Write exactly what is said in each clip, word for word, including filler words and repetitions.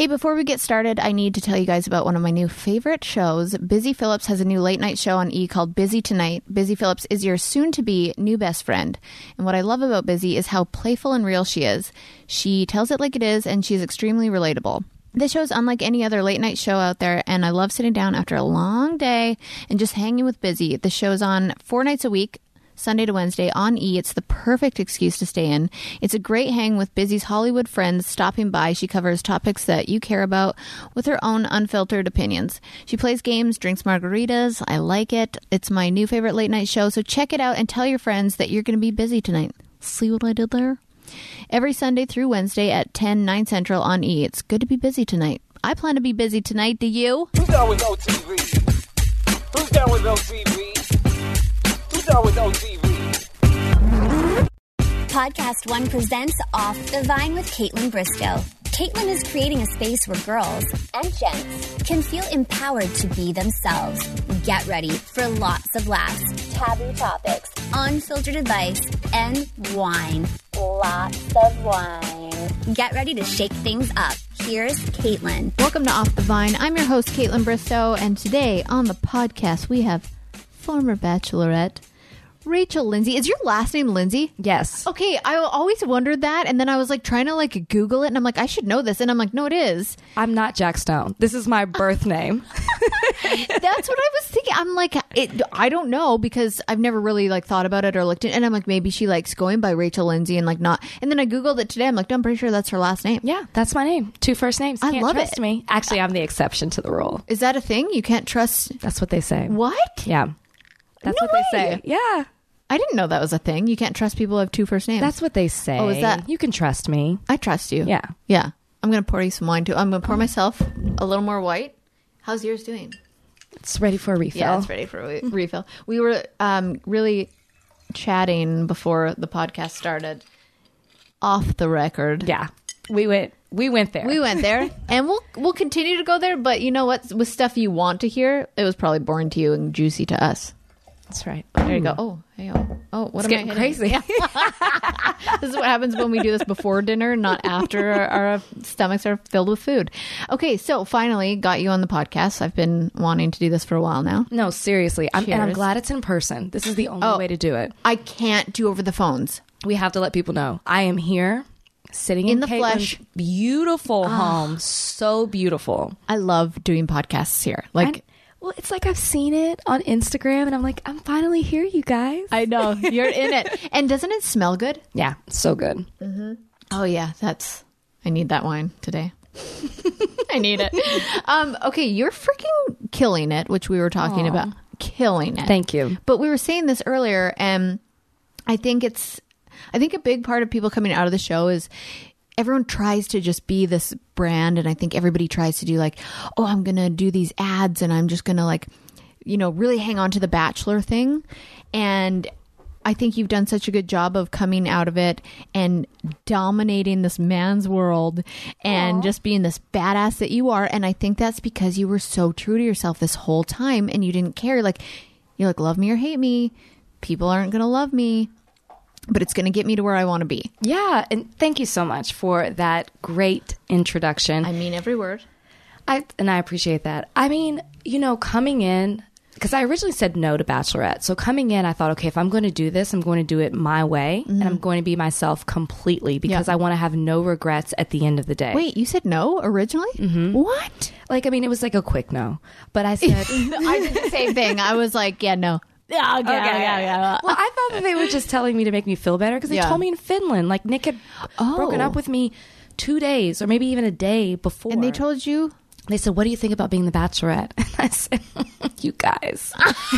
Hey, before we get started, I need to tell you guys about one of my new favorite shows. Busy Phillips has a new late night show on E! called Busy Tonight. Busy Phillips is your soon-to-be new best friend. And what I love about Busy is how playful and real she is. She tells it like it is, and she's extremely relatable. This show is unlike any other late night show out there, and I love sitting down after a long day and just hanging with Busy. The show's on four nights a week, Sunday to Wednesday on E! It's the perfect excuse to stay in. It's a great hang with Busy's Hollywood friends stopping by. She covers topics that you care about with her own unfiltered opinions. She plays games, drinks margaritas. I like it. It's my new favorite late night show, so check it out and tell your friends that you're going to be busy tonight. See what I did there? Every Sunday through Wednesday at ten, nine Central on E! It's good to be busy tonight. I plan to be busy tonight. Do you? Who's down with O T V? Who's down with O T V? Who's down with O T V? Podcast One presents Off the Vine with Caitlin Bristow. Caitlin is creating a space where girls and gents can feel empowered to be themselves. Get ready for lots of laughs, taboo topics, unfiltered advice, and wine. Lots of wine. Get ready to shake things up. Here's Caitlin. Welcome to Off the Vine. I'm your host, Caitlin Bristow, and today on the podcast we have former Bachelorette Rachel Lindsay. Is your last name Lindsay? Yes. Okay, I always wondered that, and then I was like trying to like Google it, and I'm like, I should know this, and I'm like, no, it is. I'm not Jack Stone. This is my birth name. That's what I was thinking. I'm like, it, I don't know because I've never really like thought about it or looked at it, and I'm like, maybe she likes going by Rachel Lindsay and like not. And then I Googled it today. I'm like, no, I'm pretty sure that's her last name. Yeah, that's my name. Two first names. I Can't love trust it. me. Actually, I'm the exception to the rule. Is that a thing? You can't trust? That's what they say. What? Yeah. That's No what they way. say. Yeah. I didn't know that was a thing. You can't trust people who have two first names. That's what they say. Oh, is that- You can trust me. I trust you. Yeah. Yeah. I'm going to pour you some wine too. I'm going to pour myself a little more white. How's yours doing? It's ready for a refill. Yeah, it's ready for a refill. We were um, really chatting before the podcast started off the record. Yeah. We went we went there. We went there, and we'll we'll continue to go there. But you know what? With stuff you want to hear, it was probably boring to you and juicy to us. That's right. There you go. Oh, hey, oh, oh what It's am getting I crazy. This is what happens when we do this before dinner, not after our, our stomachs are filled with food. Okay, so finally got you on the podcast. I've been wanting to do this for a while now. No, seriously. I'm, and I'm Cheers. glad it's in person. This is the only Oh. way to do it. I can't do over the phones. We have to let people know. I am here sitting in, In the Caitlin's flesh. beautiful home. So beautiful. I love doing podcasts here. Like. I- Well, it's like I've seen it on Instagram and I'm like, I'm finally here, you guys. I know you're in it. And doesn't it smell good? Yeah, it's so good. Oh yeah, that's. I need that wine today. I need it. Um, okay, you're freaking killing it, which we were talking Aw. about. Killing it. Thank you. But we were saying this earlier, and I think it's. I think a big part of people coming out of the show is everyone tries to just be this brand, and I think everybody tries to do like, oh, I'm gonna do these ads, and I'm just gonna like, you know, really hang on to the Bachelor thing. And I think you've done such a good job of coming out of it and dominating this man's world and Aw. just being this badass that you are. And I think that's because you were so true to yourself this whole time, and you didn't care. Like, you're like, love me or hate me, people aren't gonna love me, but it's going to get me to where I want to be. Yeah, and thank you so much for that great introduction. I mean every word. I and I appreciate that. I mean, you know, coming in, because I originally said no to Bachelorette. So coming in, I thought, okay, if I'm going to do this, I'm going to do it my way, and I'm going to be myself completely because Yeah. I want to have no regrets at the end of the day. Wait, you said no originally? Mm-hmm. What? Like, I mean, it was like a quick no, but I said, I did the same thing. I was like, yeah, no. Yeah, okay, Okay. yeah, yeah. Well, I thought that they were just telling me to make me feel better because they Yeah. told me in Finland, like Nick had Oh. broken up with me two days or maybe even a day before. And they told you? They said, what do you think about being the Bachelorette? And I said, you guys.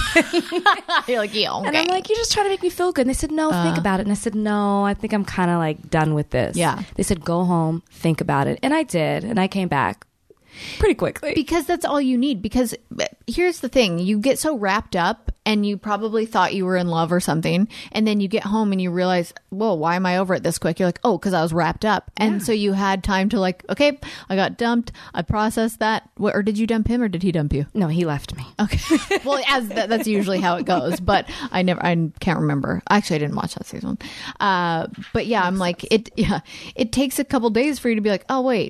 You're like, yeah, okay. And I'm like, you're just trying to make me feel good. And they said, no, think about it. And I said, no, I think I'm kind of like done with this. Yeah. They said, go home, think about it. And I did. And I came back pretty quickly. Because that's all you need. Because here's the thing. You get so wrapped up and you probably thought you were in love or something. And then you get home and you realize, whoa, why am I over it this quick? You're like, oh, because I was wrapped up. And so you had time to like, okay, I got dumped. I processed that. What, or did you dump him or did he dump you? No, he left me. Okay. Well, as that, that's usually how it goes. But I never, I can't remember. Actually, I didn't watch that season. Uh, but yeah, I'm like, it, yeah, it takes a couple days for you to be like, oh, wait.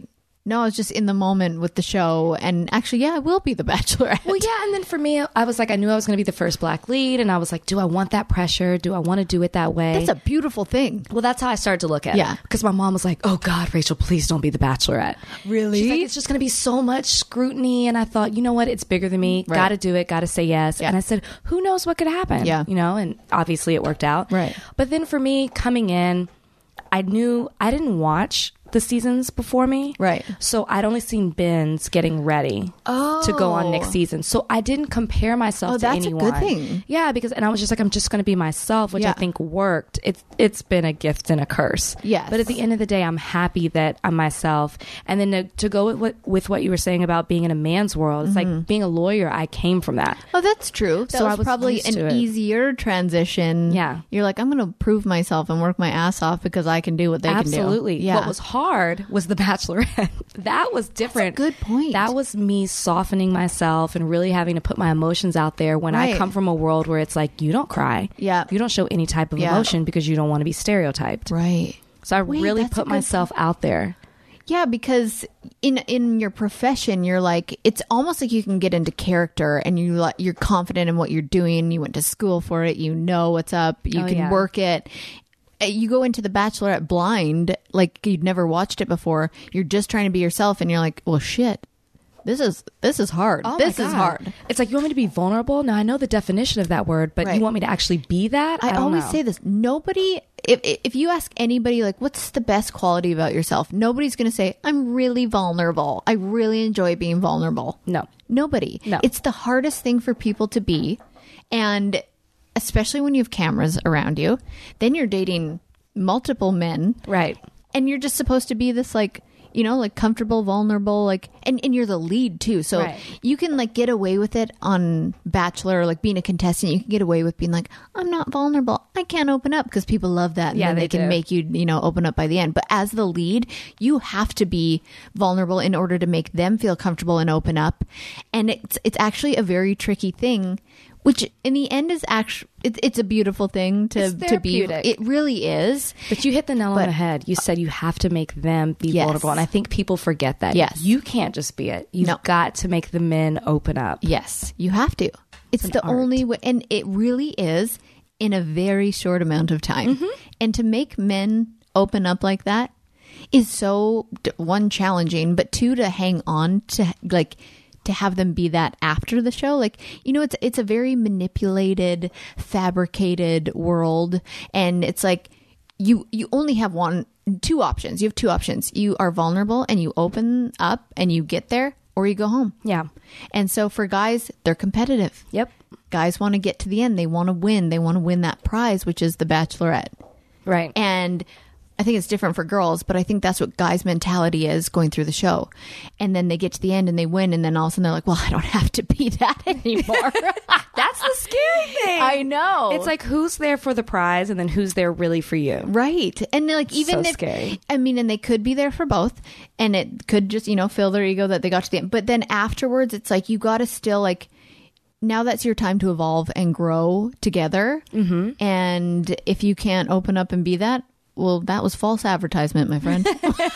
No, I was just in the moment with the show. And actually, yeah, I will be the Bachelorette. Well, yeah. And then for me, I was like, I knew I was going to be the first black lead. And I was like, do I want that pressure? Do I want to do it that way? That's a beautiful thing. Well, that's how I started to look at Yeah. it. Because my mom was like, oh, God, Rachel, please don't be the Bachelorette. Really? She's like, it's just going to be so much scrutiny. And I thought, you know what? It's bigger than me. Right. Got to do it. Got to say yes. Yeah. And I said, who knows what could happen? Yeah. You know, and obviously it worked out. Right. But then for me, coming in, I knew I didn't watch the seasons before me. Right. So I'd only seen Ben's getting ready Oh. to go on next season. So I didn't compare myself Oh, to that's a anyone. good thing. Yeah, because and I was just like, I'm just going to be myself, which Yeah. I think worked. It's it's been a gift and a curse. Yes. But at the end of the day, I'm happy that I'm myself. And then to, to go with what, with what you were saying about being in a man's world, it's Mm-hmm. like being a lawyer, I came from that. Oh, that's true. That So was, I was probably used an to it. easier transition. Yeah. You're like, I'm going to prove myself and work my ass off because I can do what they Absolutely. can do. Yeah. What was hard was the Bachelorette. That was different. good point. That was me softening myself and really having to put my emotions out there when Right. I come from a world where it's like, you don't cry. Yeah. You don't show any type of Yeah. emotion because you don't want to be stereotyped. Right. So I Wait, really that's a put good myself out there. Yeah, because in in your profession, you're like, it's almost like you can get into character and you like you're confident in what you're doing. You went to school for it. You know what's up. You Oh, can yeah. work it. Uh, You go into the Bachelorette blind, like you'd never watched it before. You're just trying to be yourself, and you're like, well, shit. This is this is hard. Oh my this is God. hard. It's like, you want me to be vulnerable? Now, I know the definition of that word, but Right. you want me to actually be that? I, don't always know. say this. Nobody, if if you ask anybody, like, what's the best quality about yourself? Nobody's going to say, I'm really vulnerable. I really enjoy being vulnerable. No. Nobody. No. It's the hardest thing for people to be. And especially when you have cameras around you, then you're dating multiple men. Right. And you're just supposed to be this, like, you know, like comfortable, vulnerable, like, and, and you're the lead too. So Right. you can like get away with it on Bachelor, like being a contestant. You can get away with being like, I'm not vulnerable. I can't open up, because people love that. And Yeah, then they, they can do. make you, you know, open up by the end. But as the lead, you have to be vulnerable in order to make them feel comfortable and open up. And it's, it's actually a very tricky thing, which in the end is actually, it, it's a beautiful thing to, It's to be. therapeutic. It really is. But you hit the nail But- on the head. You said you have to make them be Yes. vulnerable. And I think people forget that. Yes. You can't just be it. You've No. got to make the men open up. Yes, you have to. It's an the art. only way, and it really is in a very short amount of time. Mm-hmm. And to make men open up like that is so, d- one, challenging, but two, to hang on to, like, to have them be that after the show. Like, you know, it's it's a very manipulated, fabricated world, and it's like you you only have one two options. You have two options. You are vulnerable and you open up and you get there, or you go home. Yeah. And so for guys, they're competitive. Yep. Guys want to get to the end. They want to win. They want to win that prize, which is the Bachelorette. Right. And I think it's different for girls, but I think that's what guys' mentality is going through the show. And then they get to the end and they win, and then all of a sudden they're like, well, I don't have to be that anymore. That's the scary thing. I know. It's like, who's there for the prize and then who's there really for you? Right. And like, even So if, scary. I mean, and they could be there for both, and it could just, you know, fill their ego that they got to the end. But then afterwards, it's like, you got to still, like, now that's your time to evolve and grow together. Mm-hmm. And if you can't open up and be that, well, that was false advertisement, my friend.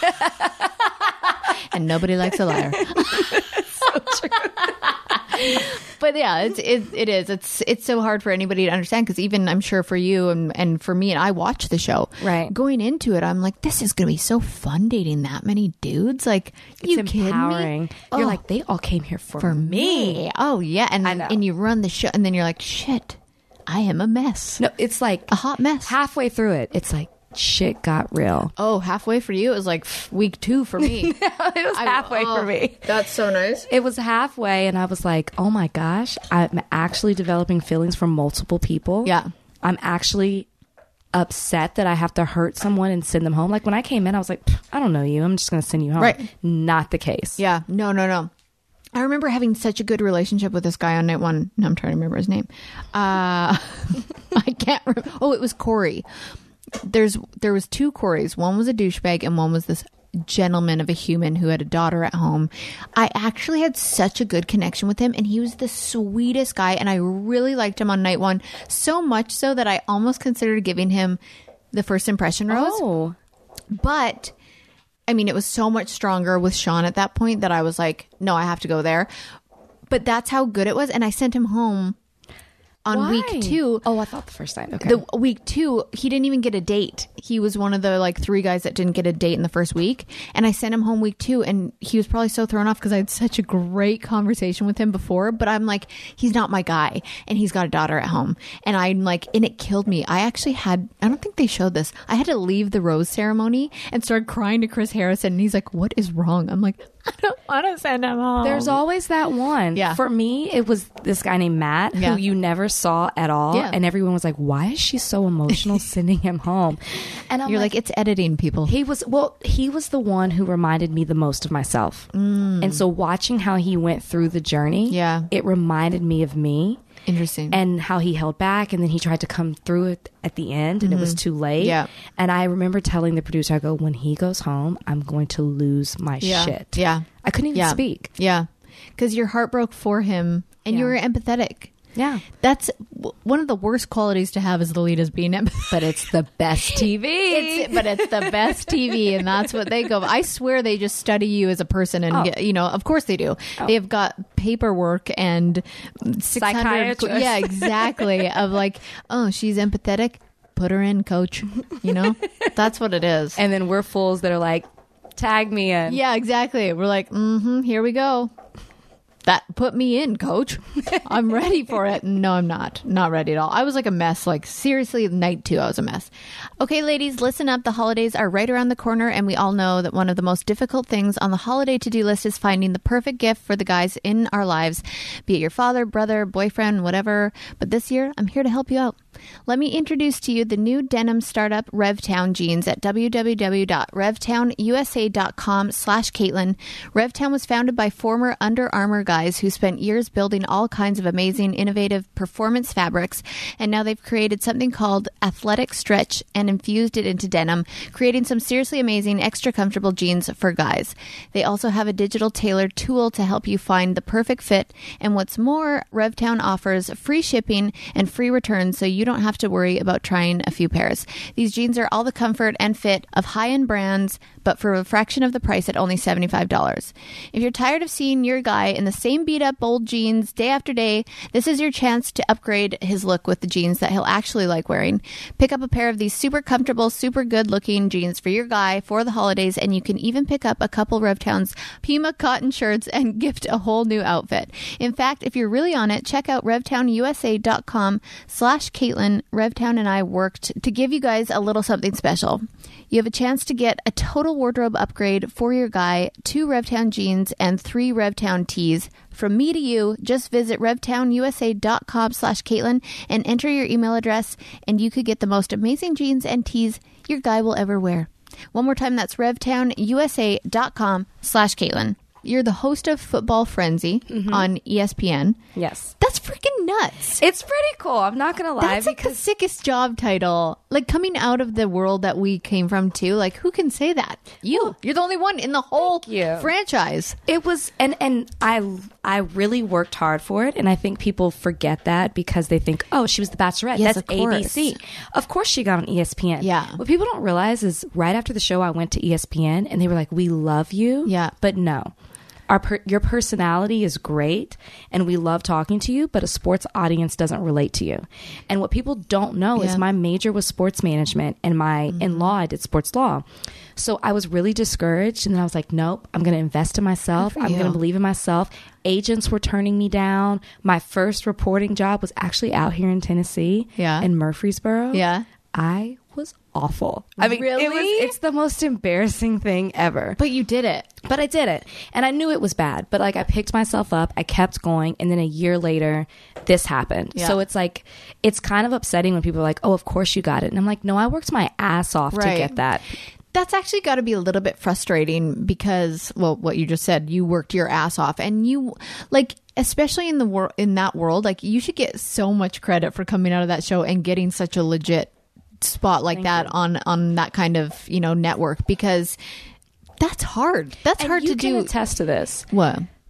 And nobody likes a liar. So true. But yeah, it's, it, it is. It's it's so hard for anybody to understand, because even I'm sure for you and, and for me, and I watch the show. Right. Going into it, I'm like, this is going to be so fun dating that many dudes. Like, you It's kidding empowering. me? You're Oh, like, they all came here for, for me. me. Oh, yeah. And, I know. and you run the show, and then you're like, shit, I am a mess. No, it's like A hot mess. halfway through it, it's like, shit got real. Oh, halfway for you? It was like pff, week two for me. It was halfway oh, for me. That's so nice. It was halfway, and I was like, oh my gosh, I'm actually developing feelings for multiple people. Yeah. I'm actually upset that I have to hurt someone and send them home. Like, when I came in, I was like, I don't know you. I'm just going to send you home. Right. Not the case. Yeah. No, no, no. I remember having such a good relationship with this guy on night one. No, I'm trying to remember his name. Uh, I can't remember. Oh, it was Corey. There's There was two Corys. One was a douchebag and one was this gentleman of a human who had a daughter at home. I actually had such a good connection with him, and he was the sweetest guy, and I really liked him on night one, so much so that I almost considered giving him the first impression rose. Oh. But I mean, it was so much stronger with Sean at that point that I was like, no, I have to go there. But that's how good it was. And I sent him home on Why? week two. Oh, I thought the first time. Okay. The week two, he didn't even get a date. He was one of the like three guys that didn't get a date in the first week. And I sent him home week two, and he was probably so thrown off because I had such a great conversation with him before. But I'm like, he's not my guy, and he's got a daughter at home. And I'm like, and it killed me. I actually had, I don't think they showed this. I had to leave the rose ceremony and start crying to Chris Harrison. And he's like, what is wrong? I'm like, I don't want to send him home. There's always that one. Yeah. For me, it was this guy named Matt, Yeah. who you never saw at all. Yeah. And everyone was like, why is she so emotional sending him home? And I'm You're like, it's editing, people. he was, well, he was the one who reminded me the most of myself. Mm. And so watching how he went through the journey, Yeah. it reminded me of me. Interesting. And how he held back, and then he tried to come through it at the end, and it was too late. Yeah. And I remember telling the producer, I go, when he goes home, I'm going to lose my yeah. shit. Yeah. I couldn't even yeah. speak. Yeah. Because your heart broke for him, and Yeah. you were empathetic. Yeah. That's w- one of the worst qualities to have as the lead, is being empathetic. But it's the best T V. It's, but it's the best T V, and that's what they go. I swear they just study you as a person, and Oh. get, you know, of course they do. Oh. They've got paperwork and six hundred. Psychiatrists. Yeah, exactly. Of like, oh, she's empathetic. Put her in, coach. You know, that's what it is. And then we're fools that are like, tag me in. Yeah, exactly. We're like, mm-hmm, here we go. That put me in, coach. I'm ready for it. No, I'm not. Not ready at all. I was like a mess. Like, seriously, night two, I was a mess. Okay, ladies, listen up. The holidays are right around the corner, and we all know that one of the most difficult things on the holiday to-do list is finding the perfect gift for the guys in our lives, be it your father, brother, boyfriend, whatever. But this year, I'm here to help you out. Let me introduce to you the new denim startup RevTown jeans at www.revtownusa.com slash Caitlin. RevTown was founded by former Under Armour guys who spent years building all kinds of amazing, innovative performance fabrics, and now they've created something called Athletic Stretch and infused it into denim, creating some seriously amazing, extra comfortable jeans for guys. They also have a digital tailored tool to help you find the perfect fit, and what's more, RevTown offers free shipping and free returns, so you don't have to worry about trying a few pairs. These jeans are all the comfort and fit of high-end brands, but for a fraction of the price at only seventy-five dollars. If you're tired of seeing your guy in the same beat-up old jeans day after day, this is your chance to upgrade his look with the jeans that he'll actually like wearing. Pick up a pair of these super comfortable, super good-looking jeans for your guy for the holidays, and you can even pick up a couple RevTown's Pima cotton shirts and gift a whole new outfit. In fact, if you're really on it, check out revtownusa.com slash Caitlin. RevTown and I worked to give you guys a little something special. You have a chance to get a total wardrobe upgrade for your guy, two RevTown jeans, and three RevTown tees. From me to you, just visit revtownusa.com slash Caitlin and enter your email address, and you could get the most amazing jeans and tees your guy will ever wear. One more time, that's revtownusa.com slash Caitlin. You're the host of Football Frenzy mm-hmm. on E S P N. Yes. That's freaking nuts. It's pretty cool. I'm not going to lie. That's like the sickest job title. Like, coming out of the world that we came from too. Like, who can say that? You. Well, you're the only one in the whole franchise. It was, and, and I, I really worked hard for it. And I think people forget that because they think, oh, she was the Bachelorette. Yes, That's of A B C. Of course she got on E S P N. Yeah. What people don't realize is right after the show, I went to E S P N and they were like, we love you. Yeah. But no. Our per- your personality is great and we love talking to you, but a sports audience doesn't relate to you. And what people don't know yeah. is my major was sports management, and my mm-hmm. in law, I did sports law. So I was really discouraged, and then I was like, nope, I'm going to invest in myself. I'm going to believe in myself. Agents were turning me down. My first reporting job was actually out here in Tennessee, yeah. in Murfreesboro. Yeah. I was awful. I mean, really? it was, it's the most embarrassing thing ever. But you did it. But I did it. And I knew it was bad. But like, I picked myself up. I kept going. And then a year later, this happened. Yeah. So it's like, it's kind of upsetting when people are like, oh, of course you got it. And I'm like, no, I worked my ass off right. to get that. That's actually got to be a little bit frustrating because, well, what you just said, you worked your ass off, and you, like, especially in the wor- in that world, like, you should get so much credit for coming out of that show and getting such a legit spot like Thank that you. on on that kind of, you know, network, because that's hard. That's and hard you to can do. Attest to this. What?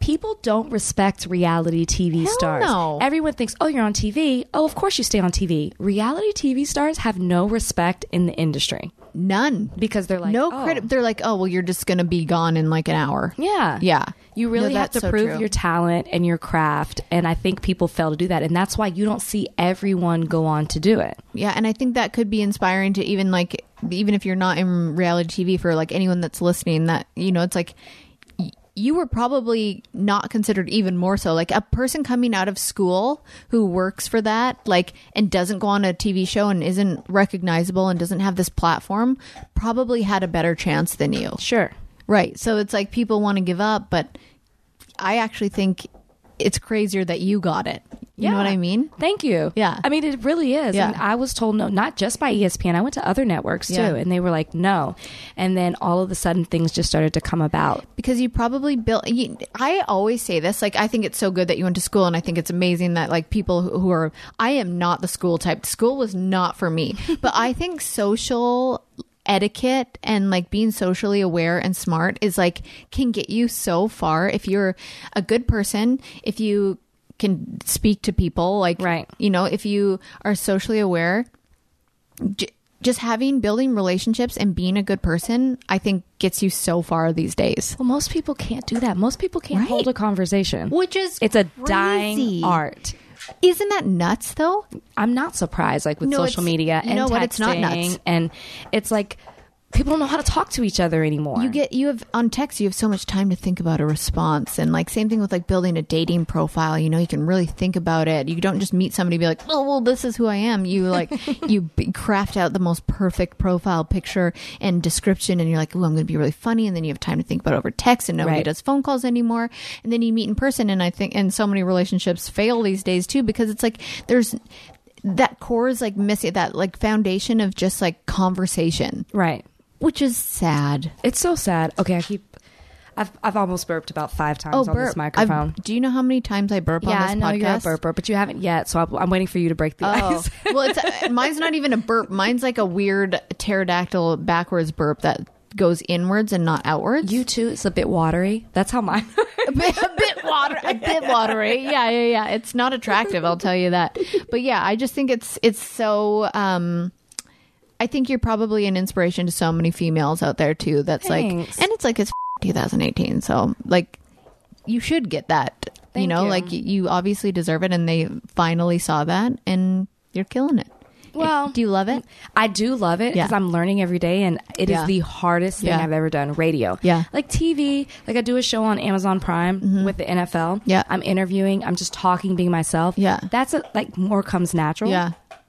people don't respect reality T V Hell stars. no. Everyone thinks, oh, you're on T V. Oh, of course you stay on T V. Reality T V stars have no respect in the industry None. because they're like, no oh. credit. They're like, oh, well, you're just going to be gone in like an hour. Yeah. Yeah. You really No, have to that's so prove true. your talent and your craft. And I think people fail to do that. And that's why you don't see everyone go on to do it. Yeah, and I think that could be inspiring to even like, even if you're not in reality T V, for like anyone that's listening, that, you know, it's like y- you were probably not considered even more so. Like a person coming out of school who works for that, like, and doesn't go on a T V show and isn't recognizable and doesn't have this platform, probably had a better chance than you. Sure. Right. So it's like people want to give up, but I actually think it's crazier that you got it. You know what I mean? Thank you. Yeah. I mean, it really is. Yeah. And I was told no, not just by E S P N. I went to other networks too, Yeah. and they were like, no. And then all of a sudden things just started to come about. Because you probably built, you, I always say this, like, I think it's so good that you went to school, and I think it's amazing that like people who, who are, I am not the school type. School was not for me, but I think social etiquette and like being socially aware and smart is like can get you so far if you're a good person, if you can speak to people, like, Right. you know, if you are socially aware, j- just having building relationships and being a good person, I think gets you so far these days. Well, most people can't do that. Most people can't Right. hold a conversation. Which is it's a crazy. dying art. Isn't that nuts though? I'm not surprised, like with No, social it's- media you and know texting, what? It's not nuts. and it's like people don't know how to talk to each other anymore. You get you have on text, you have so much time to think about a response, and like same thing with like building a dating profile. You know, you can really think about it. You don't just meet somebody and be like, oh well, this is who I am. You like you b- craft out the most perfect profile picture and description, and you're like, oh, I'm going to be really funny, and then you have time to think about it over text, and nobody Right. does phone calls anymore, and then you meet in person, and I think and so many relationships fail these days too because it's like there's that core is like missing, that like foundation of just like conversation, right. which is sad. It's so sad. Okay, I keep. I've I've almost burped about five times on this microphone. I've- do you know how many times I burp yeah, on this I know podcast? you're a burper, but you haven't yet. So I'm, I'm waiting for you to break the Oh, ice. well, it's uh, mine's not even a burp. Mine's like a weird pterodactyl backwards burp that goes inwards and not outwards. You too. It's a bit watery. That's how mine. a bit, a bit water, a bit watery. Yeah, yeah, yeah. It's not attractive, I'll tell you that. But yeah, I just think it's it's so. Um, I think you're probably an inspiration to so many females out there too. That's Thanks. like, and it's like it's twenty eighteen, so like you should get that. you Thank know, you. like you obviously deserve it, and they finally saw that, and you're killing it. Well, do you love it? I do love it because Yeah. I'm learning every day, and it Yeah. is the hardest thing Yeah. I've ever done. Radio, Yeah. like T V. Like I do a show on Amazon Prime with the N F L. Yeah. I'm interviewing. I'm just talking, being myself. Yeah. That's a, like more comes natural. Yeah.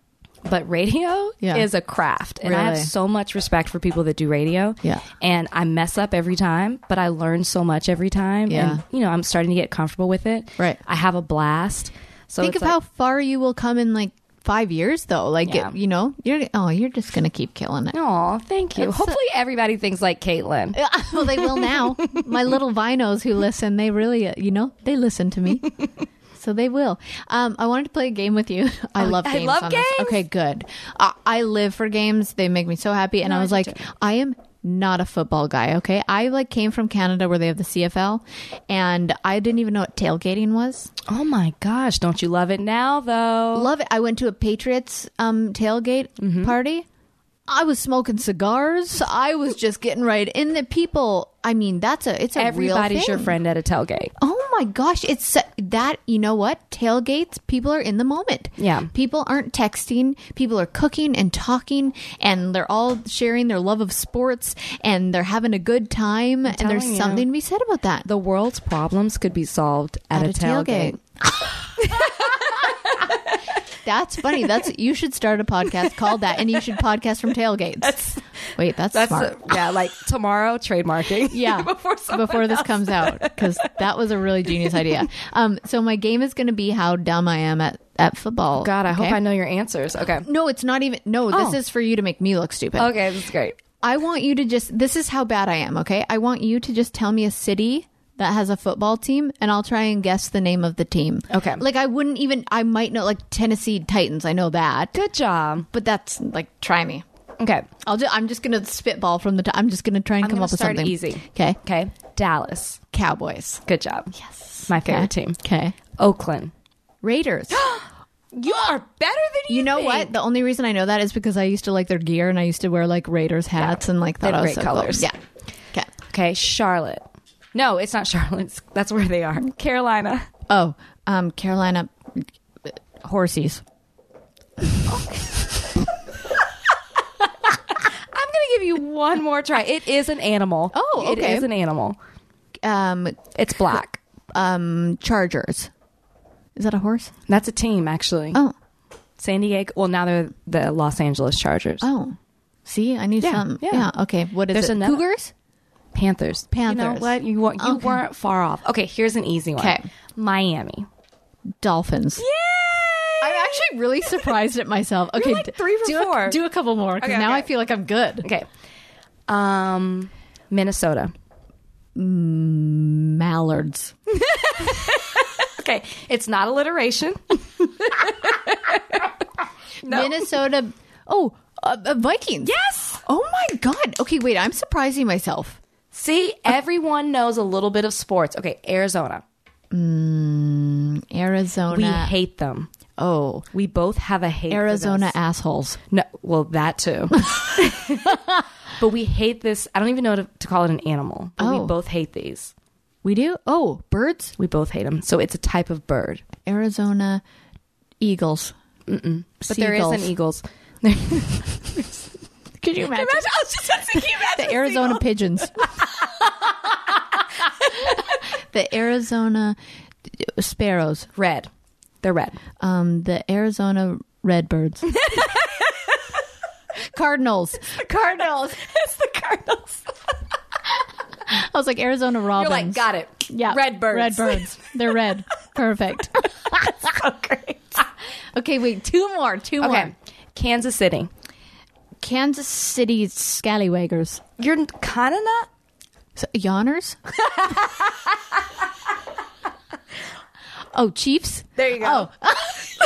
But radio Yeah. is a craft, and I have Really? so much respect for people that do radio. Yeah. And I mess up every time, but I learn so much every time. Yeah. And you know, I'm starting to get comfortable with it. Right. I have a blast. So Think it's of like- how far you will come in like five years, though. Like, Yeah. it, you know, you're oh, you're just gonna keep killing it. Aw, thank you. That's- Hopefully everybody thinks like Caitlin. Well, they will now. My little vinos who listen, they really, uh, you know, they listen to me. So they will. Um, I wanted to play a game with you. I Oh, love I games. love on this. games. Okay, good. I, I live for games. They make me so happy. And No, I was I like, do too. I am not a football guy. Okay, I like came from Canada where they have the C F L, and I didn't even know what tailgating was. Oh my gosh, don't you love it now though? Love it. I went to a Patriots um, tailgate Mm-hmm. party. I was smoking cigars. I was just getting right in the people. I mean, that's a it's a Everybody's real your thing. friend at a tailgate. Oh my gosh, it's so- that, you know what? Tailgates, people are in the moment. Yeah. People aren't texting. People are cooking and talking, and they're all sharing their love of sports, and they're having a good time, and there's telling you. something to be said about that. The world's problems could be solved at, a, tailgate. That's funny. That's you should start a podcast called that, and you should podcast from tailgates. That's Wait, that's, that's smart. a- yeah, like tomorrow trademarking. Yeah, before someone before this else comes out, because that was a really genius idea. Um, so my game is going to be how dumb I am at at football. God, I hope okay? I know your answers. Okay. No, it's not even. No, this Oh. is for you to make me look stupid. Okay, this is great. I want you to just. This is how bad I am. Okay, I want you to just tell me a city that has a football team, and I'll try and guess the name of the team. Okay. Like I wouldn't even. I might know like Tennessee Titans. I know that, Good job. but that's like try me. Okay. I'll ju- I'm just gonna spitball from the. T- I'm just gonna try and I'm come gonna up with start something easy. Okay. Okay. Dallas. Cowboys. Good job. Yes. My favorite Okay. team. Okay. Oakland. Raiders. You are better than you You know think. what? The only reason I know that is because I used to like their gear and I used to wear like Raiders hats and like They that have was great so cool. colors. Yeah. Okay. Okay, Charlotte. No, it's not Charlotte. It's- That's where they are. Carolina. Oh, um, Carolina uh, horsies. I'm going to give you one more try. It is an animal. Oh, okay. It is an animal. Um, It's black. um, Chargers. Is that a horse? That's a team, actually. Oh, San Diego. Well, now they're the Los Angeles Chargers. oh. See, I knew Yeah, something. yeah. Yeah. Okay. What is There's it? another- Cougars. Panthers. You know Panthers. what? You, wa- you Okay. weren't far off. Okay, here's an easy one. Okay. Miami. Dolphins. Yay! I'm actually really surprised at myself. Okay, like d- three for do a- four. do a couple more because Okay, now okay. I feel like I'm good. Okay. Um, Minnesota. Mallards. Okay, it's not alliteration. No. Minnesota. Oh, uh, uh, Vikings. Yes. Oh my God. Okay, wait. I'm surprising myself. See, everyone knows a little bit of sports. Okay, Arizona. Arizona. We hate them. Oh, We both have a hate for Arizona this. assholes. No, well, that too. But we hate this. I don't even know to, to call it an animal. But Oh. we both hate these. We do. Oh, birds. We both hate them. So it's a type of bird. Arizona eagles. But there is an eagles. Could you imagine? Imagine, I was just thinking about The Arizona pigeons. The Arizona sparrows. red. They're red. Um, the Arizona redbirds. Cardinals. Cardinals. It's the Cardinals. I was like Arizona robins. You're like, got it. Yeah. Red birds. Red birds. They're red. Perfect. So great. Okay, wait. Two more. Two Okay. more. Kansas City. Kansas City scallywaggers. You're kind of not. So, yawners? Oh, Chiefs? There you go. Oh.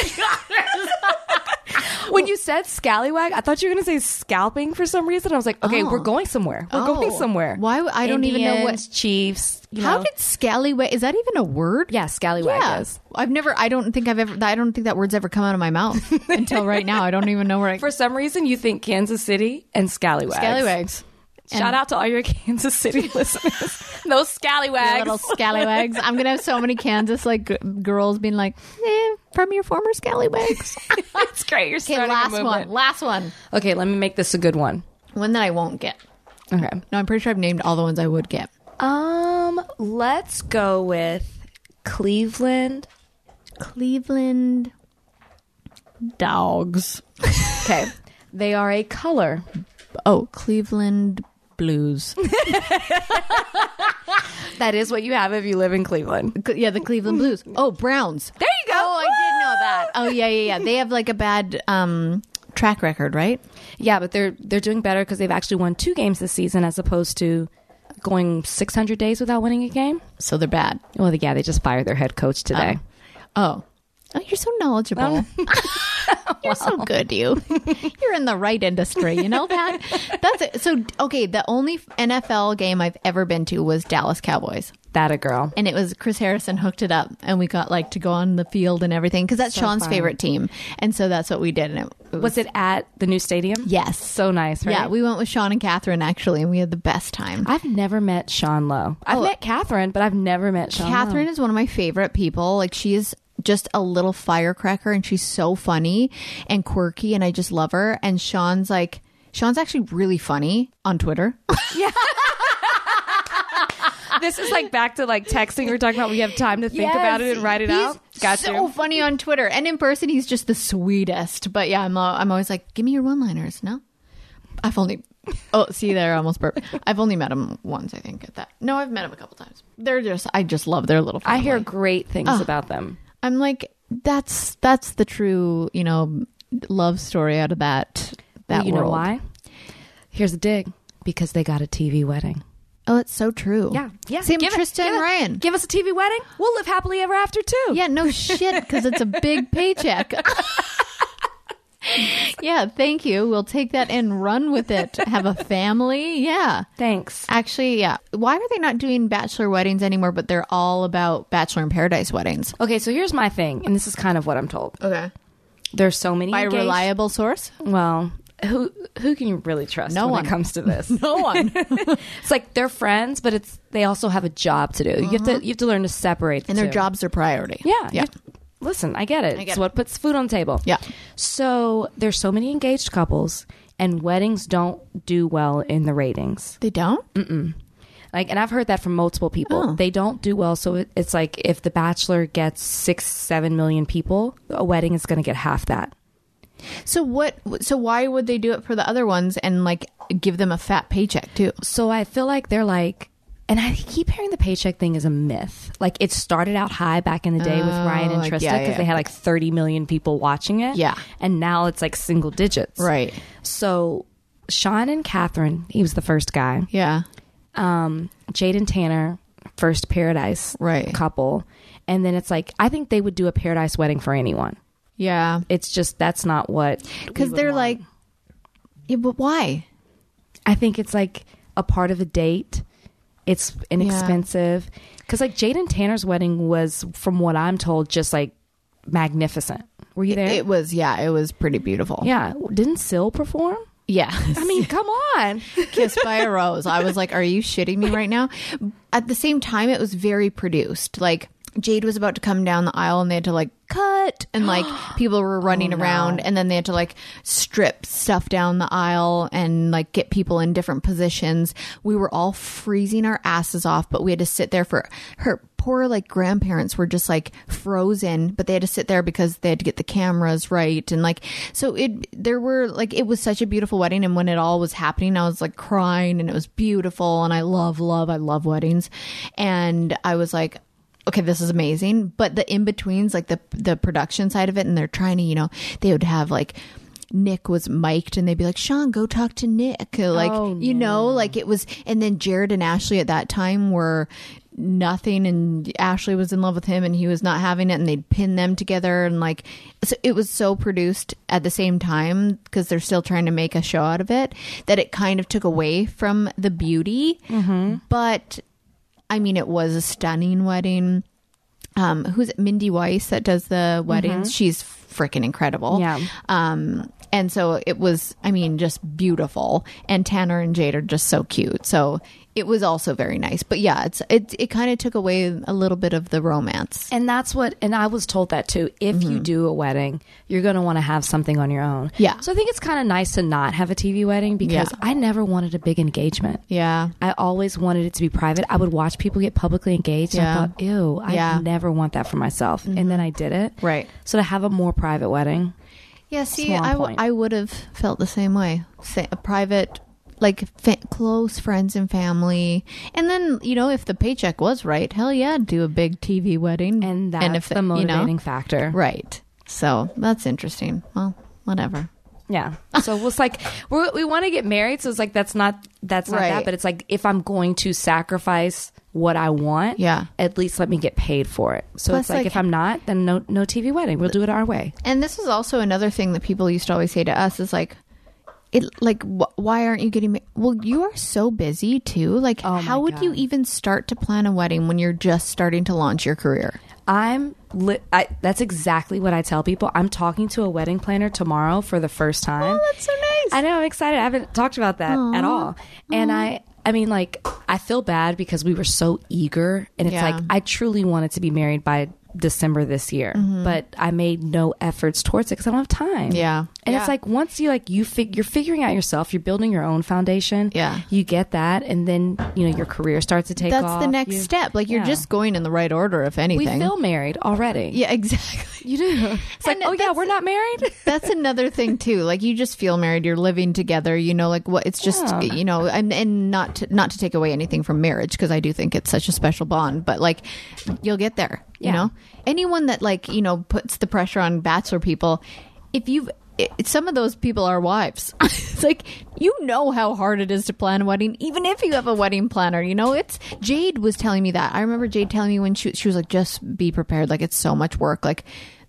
When you said scallywag, I thought you were going to say scalping for some reason. I was like, okay, Oh. we're going somewhere. We're Oh. going somewhere. Why? I don't even know what. Indians, Chiefs. You How know. did scallywag? Is that even a word? Yeah, scallywag Yeah. is. I've never. I don't think I've ever. I don't think that word's ever come out of my mouth until right now. I don't even know where. I, For some reason, you think Kansas City and scallywags. scallywags. Shout And- out to all your Kansas City listeners. Those scallywags. Your little scallywags. I'm gonna have so many Kansas like g- girls being like, eh, from your former scallywags. It's great. You're Okay, starting a last movement. one. Last one. Okay, let me make this a good one. One that I won't get. Okay. No, I'm pretty sure I've named all the ones I would get. Um, let's go with Cleveland. Cleveland dogs. Okay. They are a color. Oh, Cleveland blues. That is what you have if you live in Cleveland. Cle- Yeah, the Cleveland blues. Oh, Browns. There you go. Oh, I did know that. Oh, yeah, yeah, yeah. They have like a bad um, track record, right? Yeah, but they're they're doing better because they've actually won two games this season as opposed to going six hundred days without winning a game. So they're bad. Well, yeah, they just fired their head coach today. Oh. Oh, you're so knowledgeable. You're so good, you. You're in the right industry, you know that? That's it. So, okay, the only N F L game I've ever been to was Dallas Cowboys. That a girl. And it was Chris Harrison hooked it up, and we got like to go on the field and everything because that's So Sean's fun. favorite team. And so that's what we did. And it, it was, Was it at the new stadium? Yes. So nice, right? Yeah, we went with Sean and Catherine actually, and we had the best time. I've never met Sean Lowe. I've Oh. met Catherine, but I've never met Sean Catherine Lowe. is one of my favorite people. Like she is just a little firecracker and she's so funny and quirky and I just love her. And Sean's like, Sean's actually really funny on Twitter. This is like back to like texting we were talking about. We have time to think about it and write it he's out. Got so you. funny on Twitter. And in person, he's just the sweetest. But yeah, I'm, uh, I'm always like, give me your one-liners. No? I've only... Oh, see, there, I almost burped. I've only met him once, I think, at that. No, I've met him a couple times. They're just... I just love their little family. I hear great things Oh. about them. I'm like, that's that's the true, you know, love story out of that that Well, you world. know why? Here's a dig. Because they got a T V wedding. Oh, it's so true. Yeah. Yeah. Same Give with it- Tristan give and it- Ryan. Give us a T V wedding. We'll live happily ever after too. Yeah, no shit, because it's a big paycheck. Yeah, thank you. We'll take that and run with it. Have a family. Yeah. Thanks. Actually, yeah. Why are they not doing bachelor weddings anymore, but they're all about Bachelor in Paradise weddings? Okay, so here's my thing, and this is kind of what I'm told. Okay. There's so many By a engaged- reliable source? Well, who who can you really trust No when one. it comes to this? No one. It's like they're friends, but it's they also have a job to do. You have to you have to learn to separate the And their two. job's their priority. Yeah, Yeah. you- listen, I get it. I get it's it. what puts food on the table. Yeah. So there's so many engaged couples, and weddings don't do well in the ratings. They don't? Like, and I've heard that from multiple people. Oh. They don't do well. So it, it's like if The Bachelor gets six, seven million people, a wedding is going to get half that. So what? So why would they do it for the other ones and like give them a fat paycheck too? So I feel like they're like, and I keep hearing the paycheck thing is a myth. Like it started out high back in the day with Ryan and like, Trista yeah, because yeah. they had like thirty million people watching it. Yeah. And now it's like single digits. Right. So Sean and Catherine, he was the first guy. Yeah. Um, Jade and Tanner, first Paradise Right. couple. And then it's like, I think they would do a Paradise wedding for anyone. Yeah. It's just, that's not what. Because they're like, yeah, but why? I think it's like a part of a date. It's inexpensive. Because like Jade and Tanner's wedding was, from what I'm told, just like magnificent. Were you there? It was, yeah, it was pretty beautiful. Yeah. Didn't Syl perform? Yeah. I mean, come on. Kissed by a Rose. I was like, are you shitting me right now? At the same time, it was very produced. Like, Jade was about to come down the aisle and they had to like cut and like people were running Oh, no. around and then they had to like strip stuff down the aisle and like get people in different positions. We were all freezing our asses off, but we had to sit there for her poor like grandparents were just like frozen, but they had to sit there because they had to get the cameras right. And like, so it, there were like, it was such a beautiful wedding. And when it all was happening, I was like crying and it was beautiful. And I love, love, I love weddings. And I was like, okay, this is amazing. But the in-betweens, like the the production side of it, and they're trying to, you know, they would have like Nick was mic'd and they'd be like, Sean, go talk to Nick. Like, Oh, you know, no. like it was, and then Jared and Ashley at that time were nothing and Ashley was in love with him and he was not having it and they'd pin them together and like, so it was so produced at the same time because they're still trying to make a show out of it that it kind of took away from the beauty. Mm-hmm. But I mean, it was a stunning wedding. Um, who's it? Mindy Weiss that does the weddings? She's freaking incredible. Yeah. Um, and so it was, I mean, just beautiful. And Tanner and Jade are just so cute. So it was also very nice. But yeah, it's it it kind of took away a little bit of the romance. And that's what, and I was told that too. If you do a wedding, you're going to want to have something on your own. Yeah. So I think it's kind of nice to not have a T V wedding because Yeah. I never wanted a big engagement. Yeah. I always wanted it to be private. I would watch people get publicly engaged. Yeah. And I thought, ew, I Yeah. never want that for myself. And then I did it. Right. So to have a more private wedding. Yeah. See, Small I, w- point. I would have felt the same way. Say, a private, like fa- close friends and family. And then, you know, if the paycheck was right, hell yeah, do a big T V wedding. And that's if the you know- motivating factor. Right. So that's interesting. Well, whatever. Yeah. So it's like we're, we want to get married. So it's like that's not that's not Right. that. But it's like if I'm going to sacrifice what I want, Yeah. at least let me get paid for it. So Plus, it's like, like- if I'm not, then no no T V wedding. We'll do it our way. And this is also another thing that people used to always say to us is like, it like wh- why aren't you getting ma-? Well, you are so busy too. Like, Oh my how would you God. even start to plan a wedding when you're just starting to launch your career? I'm li- I, that's exactly what I tell people. I'm talking to a wedding planner tomorrow for the first time. Oh, that's so nice. I know, I'm excited. I haven't talked about that at all. And I I mean, like, I feel bad because we were so eager, and it's Yeah. like I truly wanted to be married by December this year, but I made no efforts towards it because I don't have time. Yeah. And Yeah. it's like once you like you fig- you're figuring out yourself, you're building your own foundation. Yeah. You get that, and then you know your career starts to take That's off. the next You- step. Like you're Yeah. just going in the right order, if We anything. feel married already. yeah, exactly. You do. It's like, And oh yeah, that's- we're not married. That's another thing too. Like you just feel married. You're living together. You know, like what it's just Yeah. you know, and and not to, not to take away anything from marriage because I do think it's such a special bond. But like, you'll get there. You Yeah. know, anyone that like you know puts the pressure on bachelor people, if you've it, some of those people are wives. It's like you know how hard it is to plan a wedding, even if you have a wedding planner. You know, it's Jade was telling me that. I remember Jade telling me when she she was like, just be prepared. Like it's so much work. Like.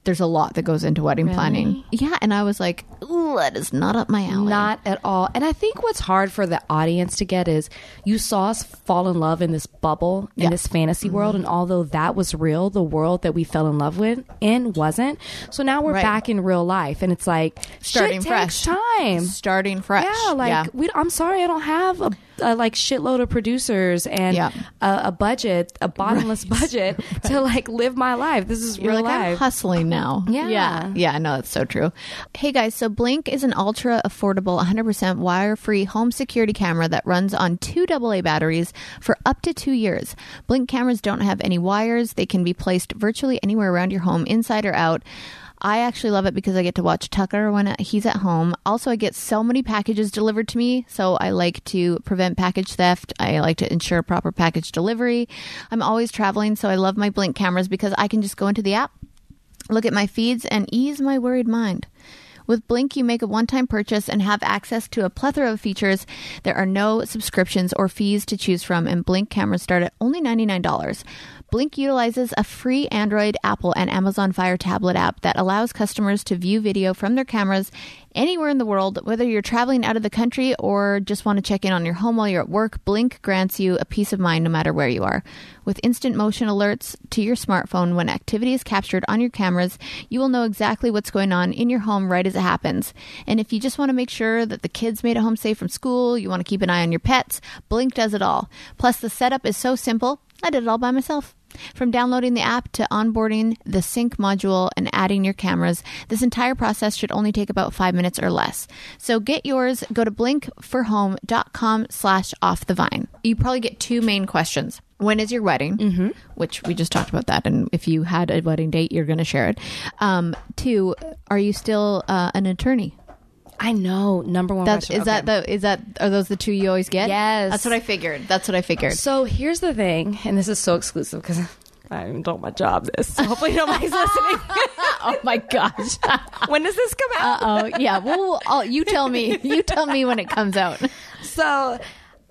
there's a lot that goes into wedding Really? planning. Yeah. And I was like, ooh, that is not up my alley. Not at all. And I think what's hard for the audience to get is you saw us fall in love in this bubble, in Yeah. this fantasy world. And although that was real, the world that we fell in love with in wasn't. So now we're Right. back in real life. And it's like, Starting shit fresh. takes time. Starting fresh. Yeah, like yeah. we. I'm sorry, I don't have a, a like shitload of producers and Yeah. a, a budget, a bottomless budget to like live my life. This is You're real like, I'm life. hustling now. Yeah. Yeah. Yeah. No, that's so true. Hey guys, so Blink is an ultra affordable, one hundred percent wire free home security camera that runs on two double A batteries for up to two years. Blink cameras don't have any wires. They can be placed virtually anywhere around your home, inside or out. I actually love it because I get to watch Tucker when he's at home. Also, I get so many packages delivered to me, so I like to prevent package theft. I like to ensure proper package delivery. I'm always traveling, so I love my Blink cameras because I can just go into the app, look at my feeds, and ease my worried mind. With Blink, you make a one-time purchase and have access to a plethora of features. There are no subscriptions or fees to choose from, and Blink cameras start at only ninety-nine dollars. Blink utilizes a free Android, Apple, and Amazon Fire tablet app that allows customers to view video from their cameras anywhere in the world. Whether you're traveling out of the country or just want to check in on your home while you're at work, Blink grants you a peace of mind no matter where you are. With instant motion alerts to your smartphone when activity is captured on your cameras, you will know exactly what's going on in your home right as it happens. And if you just want to make sure that the kids made it home safe from school, you want to keep an eye on your pets, Blink does it all. Plus, the setup is so simple, I did it all by myself. From downloading the app to onboarding the sync module and adding your cameras, this entire process should only take about five minutes or less. So get yours. Go to blinkforhome.com slash off the vine. You probably get two main questions. When is your wedding? Mm-hmm. Which we just talked about that. And if you had a wedding date, you're going to share it. Um, two, are you still uh, an attorney? I know. Number one That's question. is Okay. that the is that are those the two you always get? Yes. That's what I figured. That's what I figured. So here's the thing, and this is so exclusive because I haven't told my job this, so hopefully nobody's listening. Oh my gosh. When does this come out? Uh oh. Yeah. Well, I'll, you tell me. You tell me when it comes out. So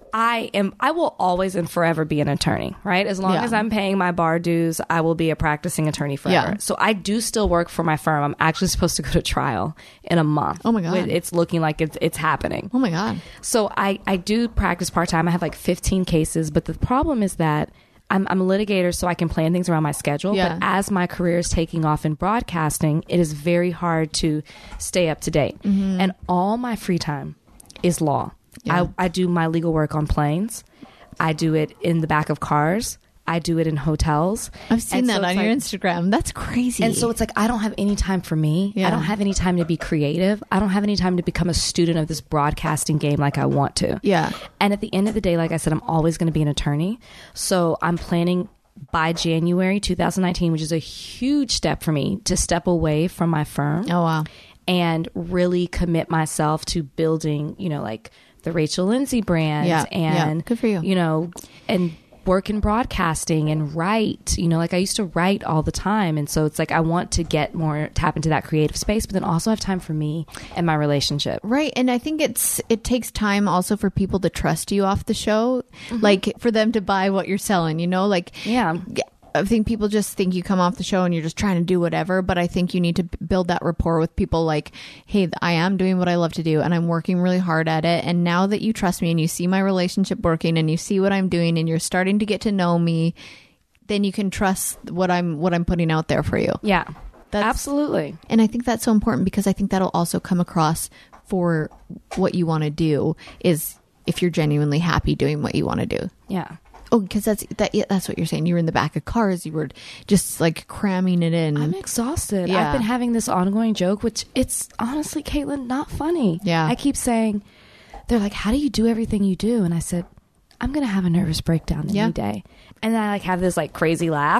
I am. I will always and forever be an attorney, right? As long Yeah. as I'm paying my bar dues, I will be a practicing attorney forever. Yeah. So I do still work for my firm. I'm actually supposed to go to trial in a month. Oh my God. It's looking like it's it's happening. Oh my God. So I, I do practice part-time. I have like fifteen cases, but the problem is that I'm, I'm a litigator, so I can plan things around my schedule. Yeah. But as my career is taking off in broadcasting, it is very hard to stay up to date. Mm-hmm. And all my free time is law. Yeah. I, I do my legal work on planes. I do it in the back of cars. I do it in hotels. I've seen And that so on it's your like- Instagram. That's crazy. and so it's like, I don't have any time for me. Yeah. I don't have any time to be creative. I don't have any time to become a student of this broadcasting game like I want to. Yeah. And at the end of the day, like I said, I'm always going to be an attorney. So I'm planning by January two thousand nineteen, which is a huge step for me, to step away from my firm Oh wow. and really commit myself to building, you know, like the Rachel Lindsay brand Yeah, and, yeah. Good for you. you know, and work in broadcasting and write, you know, like I used to write all the time. And so it's like, I want to get more, tap into that creative space, but then also have time for me and my relationship. Right. And I think it's it takes time also for people to trust you off the show, Mm-hmm. like for them to buy what you're selling, you know, like Yeah. I think people just think you come off the show and you're just trying to do whatever, but I think you need to b- build that rapport with people like, hey, I am doing what I love to do and I'm working really hard at it. And now that you trust me and you see my relationship working and you see what I'm doing and you're starting to get to know me, then you can trust what I'm what I'm putting out there for you. Yeah. That's- Absolutely. And I think that's so important because I think that'll also come across for what you want to do is if you're genuinely happy doing what you want to do. Yeah. Oh, because that's that. Yeah, that's what you're saying. You were in the back of cars. You were just like cramming it in. I'm exhausted. Yeah. I've been having this ongoing joke, which it's honestly, Caitlin, not funny. Yeah. I keep saying, they're like, how do you do everything you do? And I said, I'm going to have a nervous breakdown Yeah. any day. And then I like have this like crazy laugh.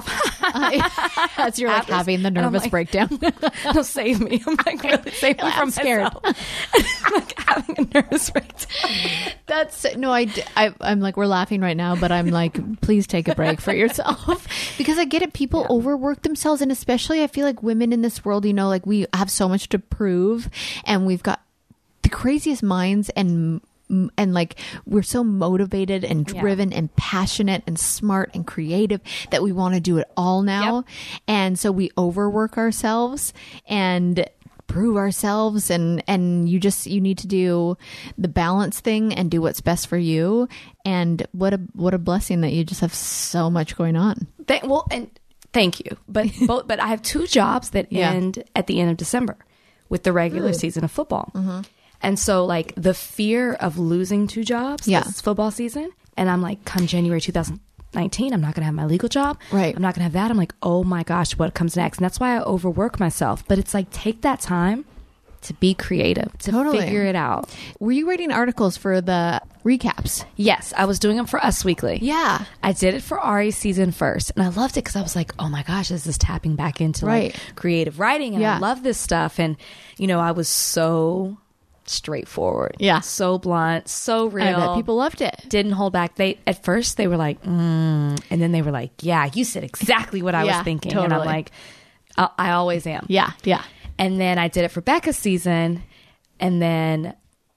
That's you're like After- having the and I'm nervous like- breakdown. It'll save me. I'm like, really save me I'm from scared. myself. I'm like having a nervous breakdown. That's no, I, d- I I'm like we're laughing right now, but I'm like, please take a break for yourself because I get it. People overwork themselves, and especially I feel like women in this world, you know, like we have so much to prove, and we've got the craziest minds and and like we're so motivated and driven yeah. and passionate and smart and creative that we want to do it all now. Yep. And so we overwork ourselves and prove ourselves, and and you just you need to do the balance thing and do what's best for you. And what a what a blessing that you just have so much going on. Th- well, and thank you, but both, but I have two jobs that yeah. end at the end of December with the regular Ooh. season of football. Mm-hmm. And so like the fear of losing two jobs yeah. this football season, and I'm like, come January two thousand nineteen, I'm not going to have my legal job. Right. I'm not going to have that. I'm like, oh my gosh, what comes next? And that's why I overwork myself. But it's like, take that time to be creative, to totally. figure it out. Were you writing articles for the recaps? Yes, I was doing them for Us Weekly. Yeah. I did it for Ari's season first. And I loved it because I was like, oh my gosh, this is tapping back into right. like creative writing. And yeah. I love this stuff. And, you know, I was so straightforward. Yeah. So blunt, so real. I bet people loved it. Didn't hold back. They At first, they were like, mm. and then they were like, yeah, you said exactly what I yeah, was thinking. Totally. And I'm like, I, I always am. Yeah, yeah. And then I did it for Becca's season. And then,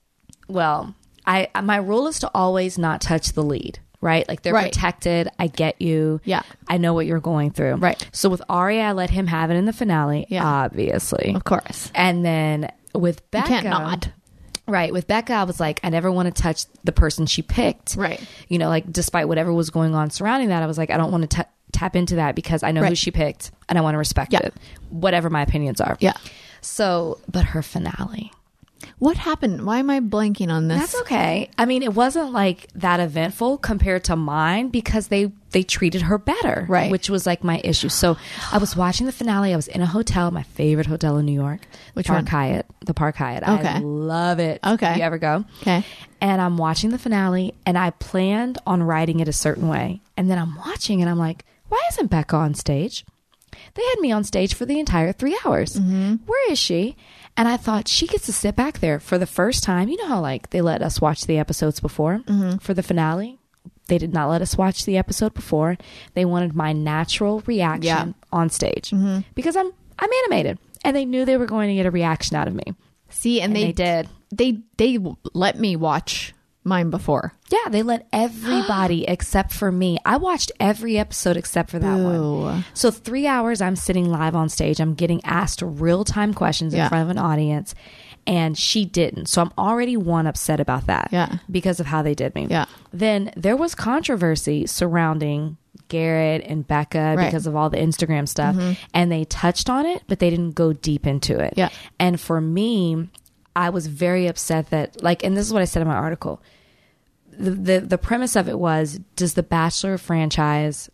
well, I my rule is to always not touch the lead, right? Like they're right. protected. I get you. Yeah. I know what you're going through. Right. So with Ari, I let him have it in the finale, yeah. obviously. Of course. And then with Becca. You can't not. Right. With Becca, I was like, I never want to touch the person she picked. Right. You know, like despite whatever was going on surrounding that, I was like, I don't want to t- tap into that because I know right. who she picked and I want to respect yeah. it, whatever my opinions are. Yeah. So, but her finale. What happened? Why am I blanking on this? That's okay. I mean, it wasn't like that eventful compared to mine because they, they treated her better, right? Which was like my issue. So I was watching the finale. I was in a hotel, my favorite hotel in New York, which Park one? Hyatt, the Park Hyatt. Okay. I love it. Okay. If you ever go. Okay. And I'm watching the finale and I planned on writing it a certain way. And then I'm watching and I'm like, why isn't Becca on stage? They had me on stage for the entire three hours. Mm-hmm. Where is she? And I thought she gets to sit back there for the first time. You know how like they let us watch the episodes before mm-hmm. for the finale? They did not let us watch the episode before. They wanted my natural reaction yeah. on stage mm-hmm. because I'm I'm animated, and they knew they were going to get a reaction out of me. See, and, and they, they did. They they let me watch mine before. Yeah, they let everybody except for me. I watched every episode except for that Boo. one. So three hours I'm sitting live on stage. I'm getting asked real-time questions yeah. in front of an audience, and she didn't. So I'm already one upset about that yeah. because of how they did me. Yeah. Then there was controversy surrounding Garrett and Becca right. because of all the Instagram stuff, mm-hmm. and they touched on it, but they didn't go deep into it. Yeah. And for me, I was very upset that, like, and this is what I said in my article. The, the the premise of it was, does the Bachelor franchise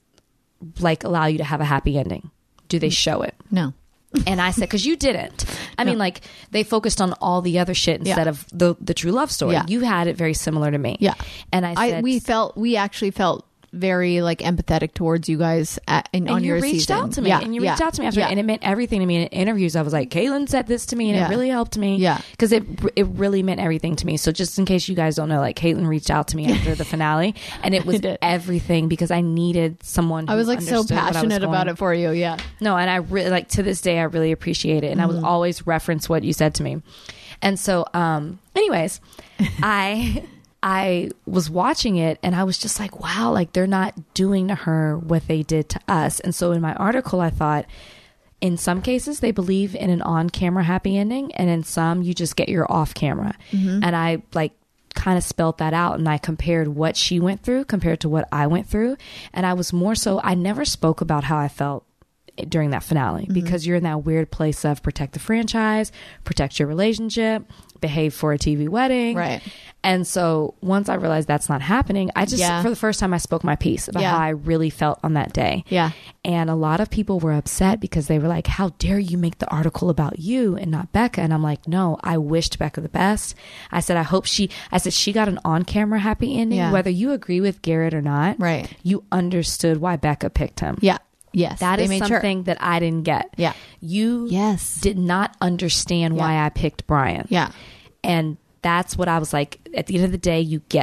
like allow you to have a happy ending? Do they show it? No. And I said, because you didn't. I no. mean, like, they focused on all the other shit instead yeah. of the the true love story. Yeah. You had it very similar to me. Yeah. And I said, I, we felt we actually felt very like empathetic towards you guys at, in, and on you your reached season. out to me yeah. and you yeah. reached out to me after yeah. and it meant everything to me. In interviews I was like, Caitlin said this to me and yeah. it really helped me. Yeah. Because it it really meant everything to me. So just in case you guys don't know, like, Caitlin reached out to me after the finale and it was everything because I needed someone who I was like so passionate about it for you. Yeah. No, and I really, like, to this day I really appreciate it, and mm-hmm. I would always reference what you said to me. And so um anyways, I I was watching it and I was just like, wow, like, they're not doing to her what they did to us. And so in my article, I thought, in some cases, they believe in an on-camera happy ending, and in some, you just get your off-camera. Mm-hmm. And I, like, kind of spelled that out, and I compared what she went through compared to what I went through. And I was more so, I never spoke about how I felt during that finale, mm-hmm. because you're in that weird place of protect the franchise, protect your relationship, behave for a T V wedding. Right. And so once I realized that's not happening, I just, yeah. for the first time, I spoke my piece about yeah. how I really felt on that day. Yeah. And a lot of people were upset because they were like, how dare you make the article about you and not Becca? And I'm like, no, I wished Becca the best. I said, I hope she, I said, she got an on-camera happy ending. Yeah. Whether you agree with Garrett or not, right. you understood why Becca picked him. Yeah. Yes. That is something sure. that I didn't get. Yeah. You yes. did not understand yeah. why I picked Brian. Yeah. And that's what I was like, at the end of the day, you get it.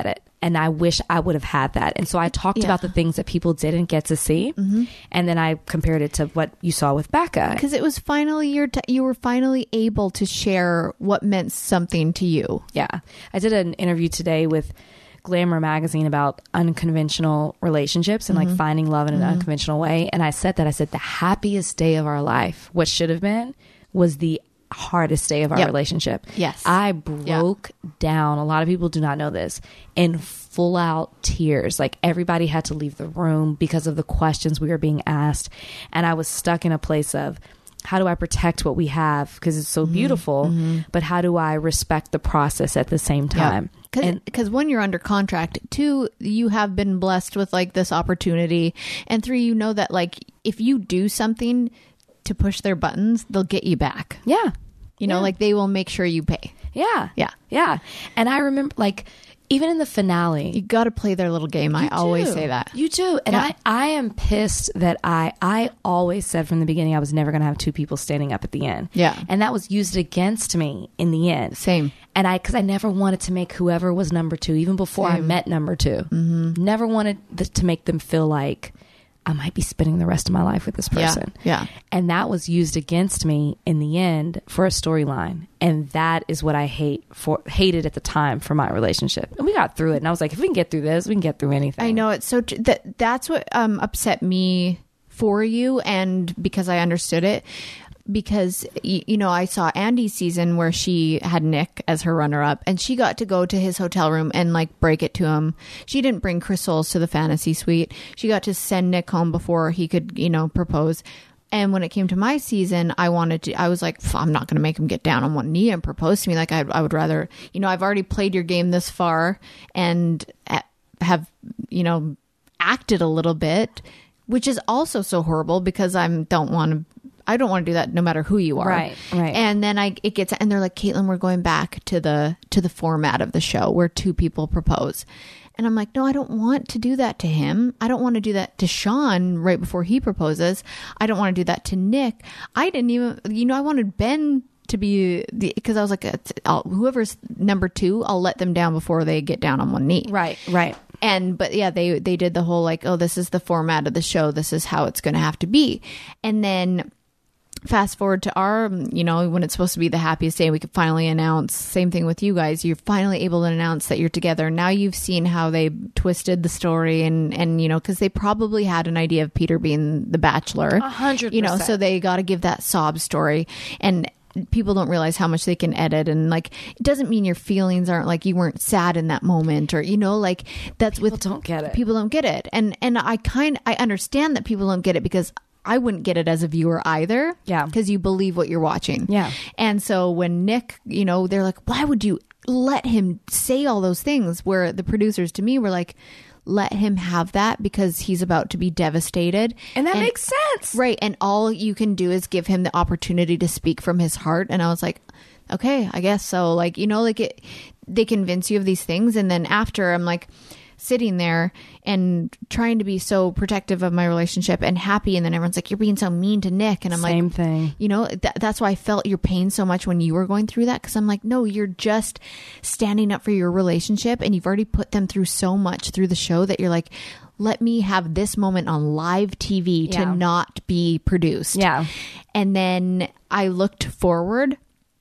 and I wish I would have had that. And so I talked Yeah. about the things that people didn't get to see, Mm-hmm. and then I compared it to what you saw with Becca. Because it was finally your t- you were finally able to share what meant something to you. Yeah. I did an interview today with Glamour magazine about unconventional relationships and Mm-hmm. like finding love in an unconventional way. And I said that I said the happiest day of our life, what should have been, was the hardest day of our Yep. relationship. Yes. I broke down. A lot of people do not know this, in full out tears. Like everybody had to leave the room because of the questions we were being asked. And I was stuck in a place of, how do I protect what we have? Because it's so beautiful, but how do I respect the process at the same time? And Because one, you're under contract. Two, you have been blessed with like this opportunity. And three, you know that like if you do something to push their buttons, they'll get you back. yeah, You know, Yeah. like they will make sure you pay. yeah, Yeah. yeah. And I remember like, even in the finale, You got to play their little game. I You always do. say that. You do. And Yeah. I, I am pissed that I, I always said from the beginning I was never going to have two people standing up at the end. Yeah. And that was used against me in the end. Same. And I, because I never wanted to make whoever was number two, even before I Same. met number two, mm-hmm. never wanted th- to make them feel like I might be spending the rest of my life with this Yeah, person. yeah. And that was used against me in the end for a storyline. And that is what I hate for hated at the time for my relationship. And we got through it. And I was like, if we can get through this, we can get through anything. I know it's so tr- that that's what um, upset me for you, and because I understood it. Because y- you know, I saw Andy's season where she had Nick as her runner-up, and she got to go to his hotel room and like break it to him. She didn't bring Chris Soules to the fantasy suite. She got to send Nick home before he could, you know, propose. And when it came to my season, I wanted to, I was like, I'm not going to make him get down on one knee and propose to me. Like, I, I would rather, you know, I've already played your game this far and ha- have, you know, acted a little bit, which is also so horrible because I don't want to, I don't want to do that no matter who you are. Right, right. And then I, it gets, and they're like, Caitlin, we're going back to the, to the format of the show where two people propose. And I'm like, no, I don't want to do that to him. I don't want to do that to Sean right before he proposes. I don't want to do that to Nick. I didn't even, you know, I wanted Ben to be the, because I was like, I'll, whoever's number two, I'll let them down before they get down on one knee. Right, right. And, but yeah, they, they did the whole like, oh, this is the format of the show. This is how it's going to have to be. And then fast forward to our, you know, when it's supposed to be the happiest day, we could finally announce, same thing with you guys, you're finally able to announce that you're together. Now you've seen how they twisted the story and, and, you know, cause they probably had an idea of Peter being the bachelor, A hundred you know, percent. so they got to give that sob story. And people don't realize how much they can edit, and like it doesn't mean your feelings aren't like you weren't sad in that moment, or you know, like that's People with don't get it. people don't get it. And and I kind I understand that people don't get it because I wouldn't get it as a viewer either. Yeah. Because you believe what you're watching. Yeah. And so when Nick, you know, they're like, why would you let him say all those things? Where the producers to me were like, let him have that because he's about to be devastated. And that makes sense. Right. And all you can do is give him the opportunity to speak from his heart. And I was like, okay, I guess so. Like, you know, like it, they convince you of these things. And then after, I'm like sitting there and trying to be so protective of my relationship and happy. And then everyone's like, you're being so mean to Nick. And I'm Same like, thing. you know, th- that's why I felt your pain so much when you were going through that. Cause I'm like, no, you're just standing up for your relationship, and you've already put them through so much through the show that you're like, let me have this moment on live T V to Yeah. not be produced. Yeah. And then I looked forward.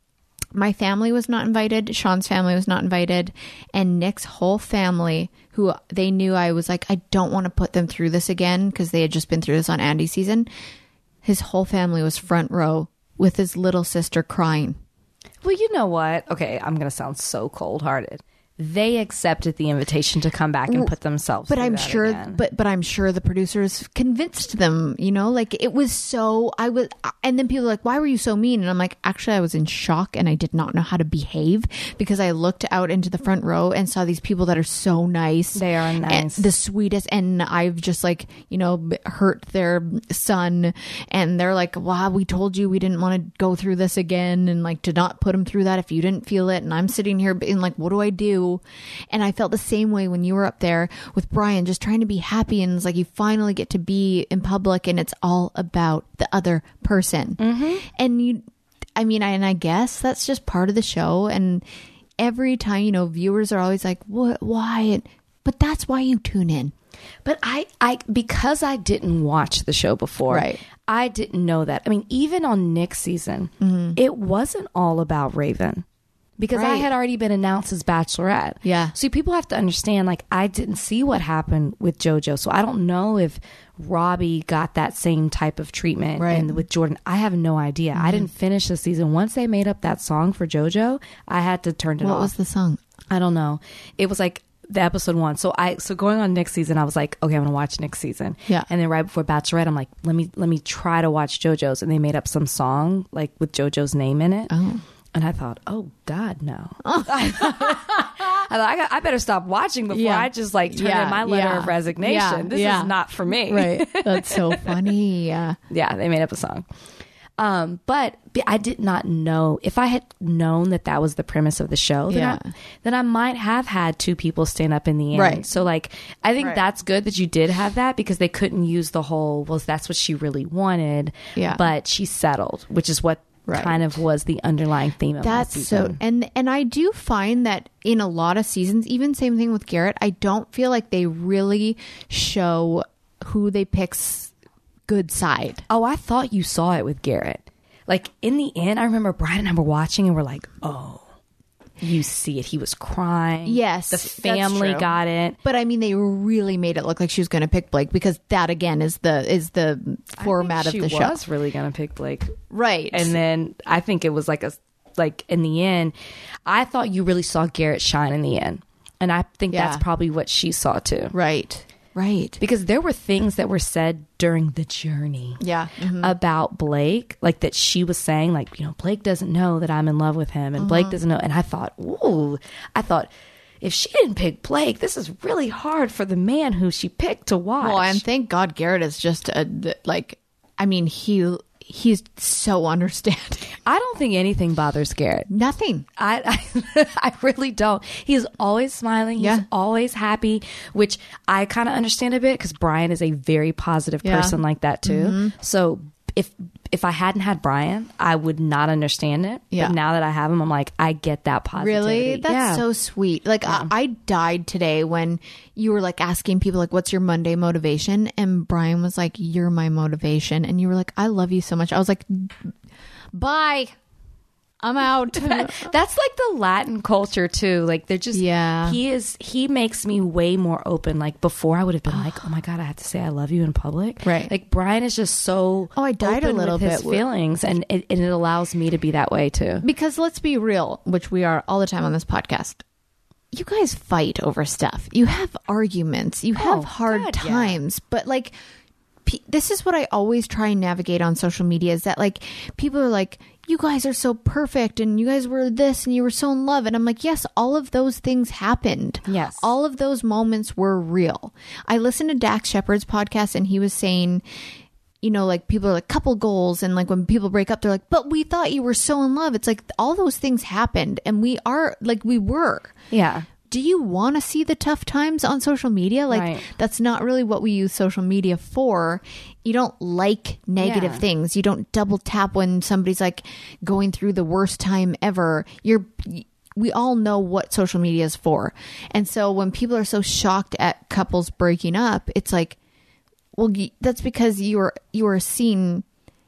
My family was not invited. Sean's family was not invited. And Nick's whole family, who they knew I was like, I don't want to put them through this again because they had just been through this on Andy's season. His whole family was front row with his little sister crying. Well, you know what? Okay, I'm going to sound so cold-hearted. They accepted the invitation to come back and put themselves But through I'm that sure, again. but but I'm sure the producers convinced them. You know, like it was so. I was, and then people were like, "Why were you so mean?" And I'm like, "Actually, I was in shock, and I did not know how to behave because I looked out into the front row and saw these people that are so nice. They are and nice. the sweetest, and I've just like you know hurt their son, and they're like, "Wow, we told you we didn't want to go through this again, and like to not put them through that if you didn't feel it." And I'm sitting here being like, "What do I do?" And I felt the same way when you were up there with Brian, just trying to be happy. And it's like you finally get to be in public and it's all about the other person. Mm-hmm. And you, I mean, I, and I guess that's just part of the show. And every time, you know, viewers are always like, what, why? And But that's why you tune in. But I, I, because I didn't watch the show before, Right. I didn't know that. I mean, even on Nick's season, mm-hmm. it wasn't all about Raven. Because I Right. had already been announced as Bachelorette. Yeah. So people have to understand, like, I didn't see what happened with JoJo. So I don't know if Robbie got that same type of treatment. Right. And with Jordan, I have no idea. Mm-hmm. I didn't finish the season. Once they made up that song for JoJo, I had to turn it What off. was the song? I don't know. It was like the episode one. So I, so going on Nick's season, I was like, okay, I'm going to watch Nick's season. Yeah. And then right before Bachelorette, I'm like, let me, let me try to watch JoJo's. And they made up some song like with JoJo's name in it. Oh. And I thought, oh God, no. Oh. I thought, I, got, I better stop watching before Yeah. I just like turn Yeah, in my letter yeah, of resignation. yeah, this yeah. is not for me. Right. That's so funny. Yeah. Yeah, they made up a song. Um, but I did not know. If I had known that that was the premise of the show, then, Yeah. I, then I might have had two people stand up in the end. Right. So, like, I think Right. that's good that you did have that because they couldn't use the whole, well, that's what she really wanted. Yeah. But she settled, which is what Right. kind of was the underlying theme of That's that season. so, and and I do find that in a lot of seasons, even same thing with Garrett, I don't feel like they really show who they pick's good side. Oh, I thought you saw it with Garrett. Like in the end, I remember Brian and I were watching and we're like, oh, you see it. He was crying. Yes, The that's family true. got it. But I mean, they really made it look like she was going to pick Blake because that again is the is the format I think of the she show, was really going to pick Blake. right? And then I think it was like a, like in the end, I thought you really saw Garrett shine in the end. And I think Yeah. that's probably what she saw too. right, right, Because there were things that were said during the journey. yeah, mhm. About Blake, like that she was saying, like, you know, Blake doesn't know that I'm in love with him, and Blake doesn't know. And I thought, ooh, I thought, if she didn't pick Blake, this is really hard for the man who she picked to watch. Well, and thank God Garrett is just a like. I mean, he he's so understanding. I don't think anything bothers Garrett. Nothing. I, I I really don't. He's always smiling. He's Yeah. always happy, which I kind of understand a bit because Brian is a very positive Yeah. person like that too. Mm-hmm. So if if I hadn't had Brian, I would not understand it. Yeah. But now that I have him, I'm like, I get that positivity. Really? That's Yeah. so sweet. Like I, I died today when you were like asking people like, what's your Monday motivation? And Brian was like, you're my motivation. And you were like, I love you so much. I was like, bye. I'm out. That's like the Latin culture too. Like they're just Yeah. He is. He makes me way more open. Like before, I would have been like, "Oh my god, I have to say I love you in public." Right. Like Brian is just so. Oh, I died a open little with his bit. feelings, and it, and it allows me to be that way too. Because let's be real, which we are all the time on this podcast. You guys fight over stuff. You have arguments. You have Oh, hard God, yeah. times. But like, pe- this is what I always try and navigate on social media is that like people are like, you guys are so perfect and you guys were this and you were so in love. And I'm like, yes, all of those things happened. Yes. All of those moments were real. I listened to Dax Shepard's podcast and he was saying, you know, like people are like couple goals and like when people break up, they're like, but we thought you were so in love. It's like all those things happened and we are like we were. Yeah. Do you want to see the tough times on social media? Like Right. that's not really what we use social media for. You don't like negative Yeah. things. You don't double tap when somebody's like going through the worst time ever. You're we all know what social media is for. And so when people are so shocked at couples breaking up, it's like, well, y- that's because you were you were seeing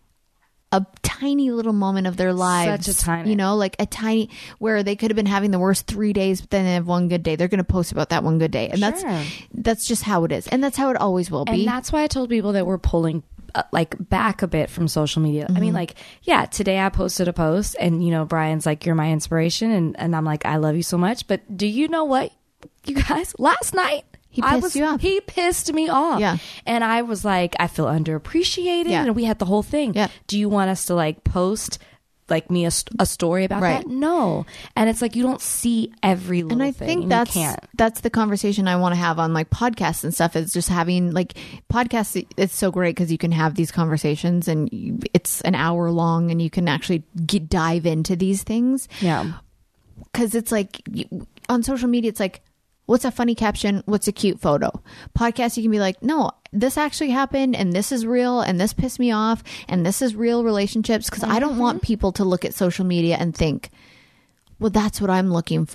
a tiny little moment of their lives. Such a tiny- you know, like a tiny where they could have been having the worst three days, but then they have one good day. They're going to post about that one good day, and Sure. that's that's just how it is, and that's how it always will be. And that's why I told people that we're pulling uh, like back a bit from social media. I mean, like, yeah, today I posted a post and, you know, Brian's like, you're my inspiration. And, and I'm like, I love you so much. But do you know what, you guys, last night, He I pissed was, you off. He pissed me off. Yeah. And I was like, I feel underappreciated. Yeah. And we had the whole thing. Yeah. Do you want us to like post like me a, st- a story about Right. that? No. And it's like, you don't see every little and I thing. think and you that's can't. that's the conversation I want to have on like podcasts and stuff. Is just having like podcasts. It's so great because you can have these conversations and you, it's an hour long, and you can actually get, dive into these things. Yeah. Because it's like you- on social media, it's like, what's a funny caption? What's a cute photo? Podcast, you can be like, no, this actually happened, and this is real, and this pissed me off, and this is real relationships. Because I don't want people to look at social media and think, well, that's what I'm looking for.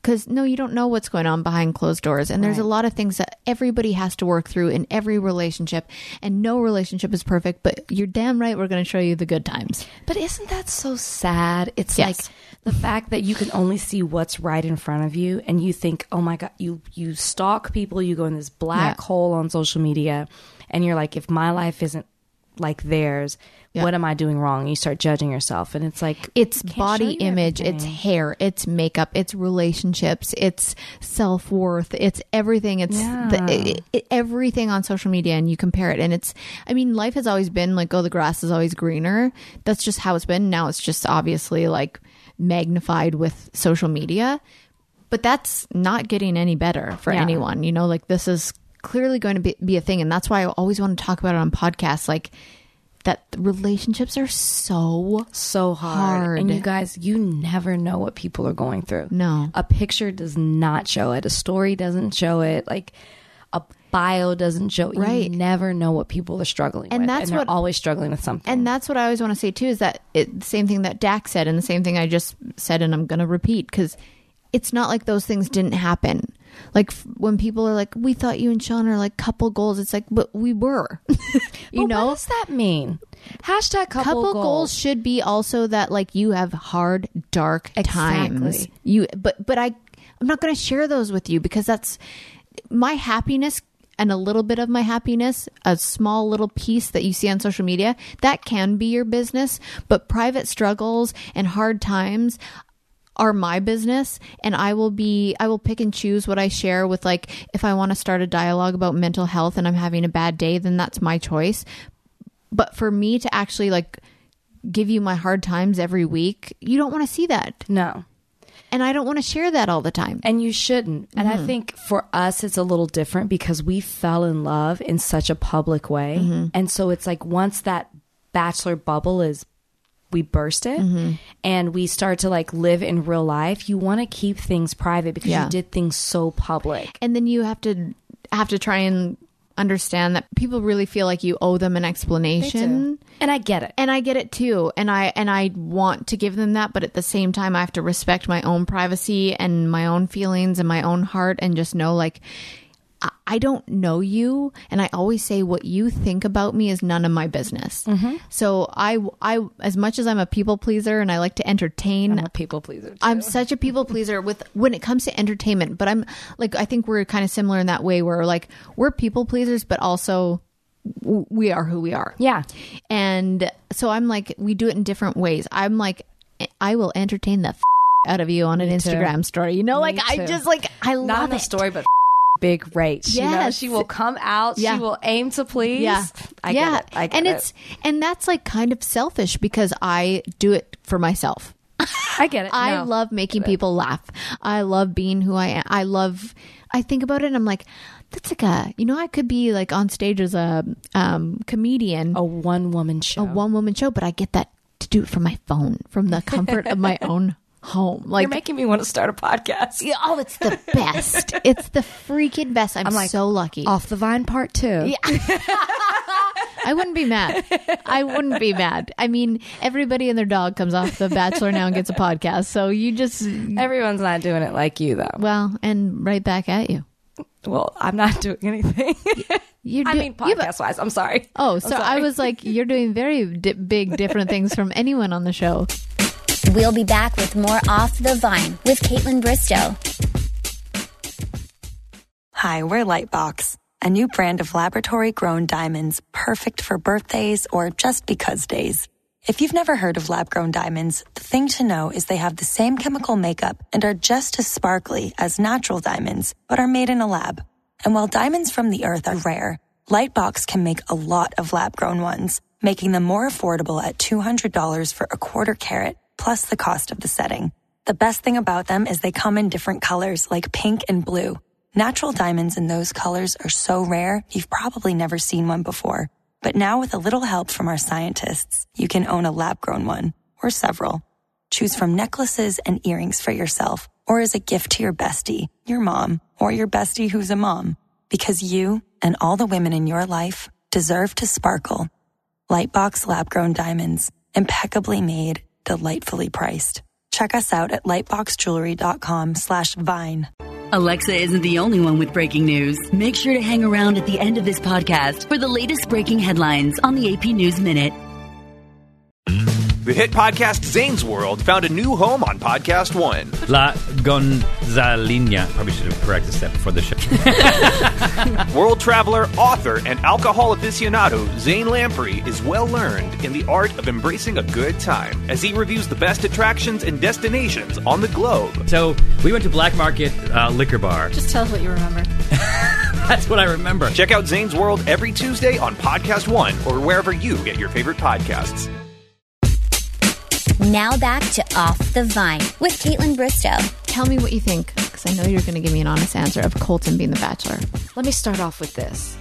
Because no, you don't know what's going on behind closed doors. And there's Right. a lot of things that everybody has to work through in every relationship. And no relationship is perfect, but you're damn right we're going to show you the good times. But isn't that so sad? It's Yes. like the fact that you can only see what's right in front of you, and you think, oh my God, you, you stalk people, you go in this black Yeah. hole on social media, and you're like, if my life isn't like theirs, Yeah. what am I doing wrong? You start judging yourself, and it's like, It's you can't body show you image, it's everything. hair, it's makeup, it's relationships, it's self-worth, it's everything. It's Yeah. the, it, it, everything on social media, and you compare it. And it's, I mean, life has always been like, oh, the grass is always greener. That's just how it's been. Now it's just obviously like magnified with social media. But that's not getting any better for Yeah. anyone. You know, like this is clearly going to be, be a thing. And that's why I always want to talk about it on podcasts. Like, that relationships are so so hard. hard. And you guys, you never know what people are going through. No. A picture does not show it. A story doesn't show it. Like a bio doesn't show it. Right. You never know what people are struggling And with. that's and they're what- always struggling with something. And that's what I always want to say too, is that it, the same thing that Dak said and the same thing I just said, and I'm going to repeat, because it's not like those things didn't happen. Like f- when people are like, we thought you and Sean are like couple goals. It's like, but we were, you But know, what does that mean? Hashtag couple, couple goals. goals should be also that like you have hard, dark times. Exactly. You, but, but I, I'm not going to share those with you because that's my happiness. And a little bit of my happiness, a small little piece that you see on social media, that can be your business. But private struggles and hard times are my business, and I will be I will pick and choose what I share with. Like, if I want to start a dialogue about mental health and I'm having a bad day, then that's my choice. But for me to actually like give you my hard times every week, you don't want to see that. No. And I don't want to share that all the time. And you shouldn't. And Mm-hmm. I think for us, it's a little different because we fell in love in such a public way. Mm-hmm. And so it's like once that bachelor bubble is, we burst it Mm-hmm. and we start to like live in real life, you want to keep things private because Yeah. you did things so public. And then you have to have to try and understand that people really feel like you owe them an explanation. And I get it. And I get it too. And I and I want to give them that, but at the same time I have to respect my own privacy and my own feelings and my own heart, and just know like I, I don't know you, and I always say what you think about me is none of my business. Mm-hmm. So I I as much as I'm a people pleaser and I like to entertain, I'm a people pleaser too. I'm such a people pleaser with when it comes to entertainment, but I'm like, I think we're kind of similar in that way where like we're people pleasers, but also w- we are who we are. Yeah. And so I'm like, we do it in different ways. I'm like, I will entertain the f- out of you on an Me too. Instagram story. You know, Me like I too. just like, I Not love in a it. story, but big rate. You know, Yes. she will come out. Yeah. She will aim to please. Yeah. I yeah. get it. I get and it. it's, and that's like kind of selfish because I do it for myself. I get it. I No. love making people laugh. I love being who I am. I love, I think about it and I'm like, that's like a, you know, I could be like on stage as a um, comedian, a one woman show. a one woman show, but I get that to do it from my phone, from the comfort of my own home. Like, You're making me want to start a podcast. yeah, oh, it's the best. It's the freaking best. I'm, I'm like, so lucky. Off the Vine part two. Yeah. I wouldn't be mad. I wouldn't be mad. I mean, everybody and their dog comes off The Bachelor now and gets a podcast. So you just, Everyone's not doing it like you, though. well, and right back at you. Well, I'm not doing anything. You I do- mean, you- podcast wise. I'm sorry. Oh, I'm so sorry. I was like, you're doing very di- big, different things from anyone on the show. We'll be back with more Off the Vine with Caitlin Bristow. Hi, we're Lightbox, a new brand of laboratory-grown diamonds perfect for birthdays or just because days. If you've never heard of lab-grown diamonds, the thing to know is they have the same chemical makeup and are just as sparkly as natural diamonds, but are made in a lab. And while diamonds from the earth are rare, Lightbox can make a lot of lab-grown ones, making them more affordable at two hundred dollars for a quarter carat, plus the cost of the setting. The best thing about them is they come in different colors like pink and blue. Natural diamonds in those colors are so rare, you've probably never seen one before. But now with a little help from our scientists, you can own a lab-grown one, or several. Choose from necklaces and earrings for yourself, or as a gift to your bestie, your mom, or your bestie who's a mom. Because you and all the women in your life deserve to sparkle. Lightbox lab-grown diamonds, impeccably made, delightfully priced. Check us out at lightboxjewelry.com slash Vine. Alexa isn't the only one with breaking news. Make sure to hang around at the end of this podcast for the latest breaking headlines on the A P News Minute. The hit podcast Zane's World found a new home on Podcast One. La Gonzalina. Probably should have corrected that before the show. World traveler, author, and alcohol aficionado Zane Lamprey is well learned in the art of embracing a good time as he reviews the best attractions and destinations on the globe. So we went to Black Market uh, Liquor Bar. Just tell us what you remember. That's what I remember. Check out Zane's World every Tuesday on Podcast One or wherever you get your favorite podcasts. Now back to Off the Vine with Caitlin Bristow. Tell me what you think, because I know you're going to give me an honest answer of Colton being the Bachelor. Let me start off with this.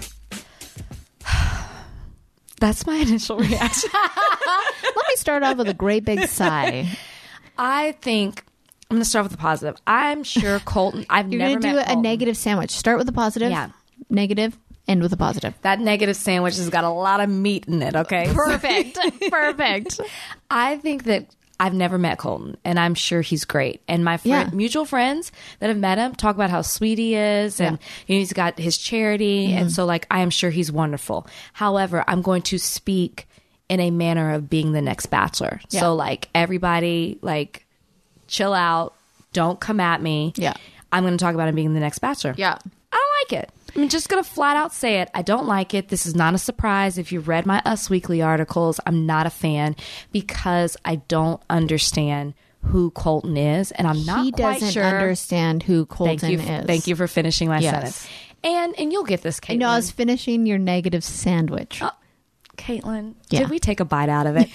That's my initial reaction. Let me start off with a great big sigh. I think I'm going to start with the positive. I'm sure Colton. I've You're never going to do met a Colton. negative sandwich. Start with a positive, Yeah. negative, end with a positive. That negative sandwich has got a lot of meat in it. Okay, Perfect. Perfect. I think that I've never met Colton, and I'm sure he's great. And my friend, Yeah. mutual friends that have met him talk about how sweet he is, and you know, he's got his charity, Mm-hmm. and so like I am sure he's wonderful. However, I'm going to speak in a manner of being the next Bachelor. Yeah. So like everybody, like chill out, don't come at me. Yeah. I'm going to talk about him being the next Bachelor. Yeah. I don't like it. I'm just going to flat out say it. I don't like it. This is not a surprise. If you read my Us Weekly articles, I'm not a fan because I don't understand who Colton is. And I'm not He quite doesn't sure. understand who Colton Thank you, is. Thank you for finishing my Yes. sentence. And and you'll get this, Caitlin. I know I was finishing your negative sandwich. Oh, Caitlin, Yeah. did we take a bite out of it?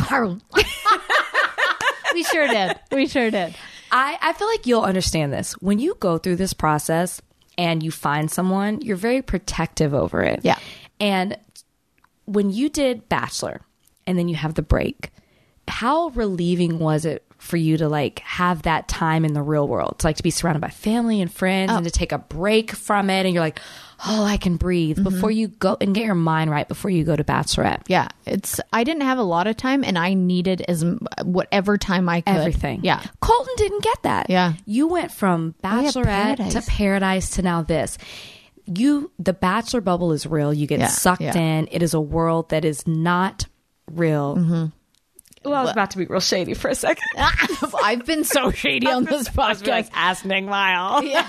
We sure did. We sure did. I, I feel like you'll understand this. When you go through this process and you find someone, you're very protective over it. Yeah. And when you did Bachelor and then you have the break, how relieving was it for you to like have that time in the real world, to like to be surrounded by family and friends Oh. and to take a break from it, and you're like, oh, I can breathe Mm-hmm. before you go and get your mind right before you go to Bachelorette. Yeah, it's. I didn't have a lot of time, and I needed as m- whatever time I could. Everything. Yeah, Colton didn't get that. Yeah. You went from Oh, yeah, Bachelorette Paradise. to Paradise to now this. You, the Bachelor bubble is real. You get Yeah, sucked yeah. in. It is a world that is not real. Mm-hmm. Well, I was about to be real shady for a second. I've been so shady on this podcast. Asking Mile. Yeah.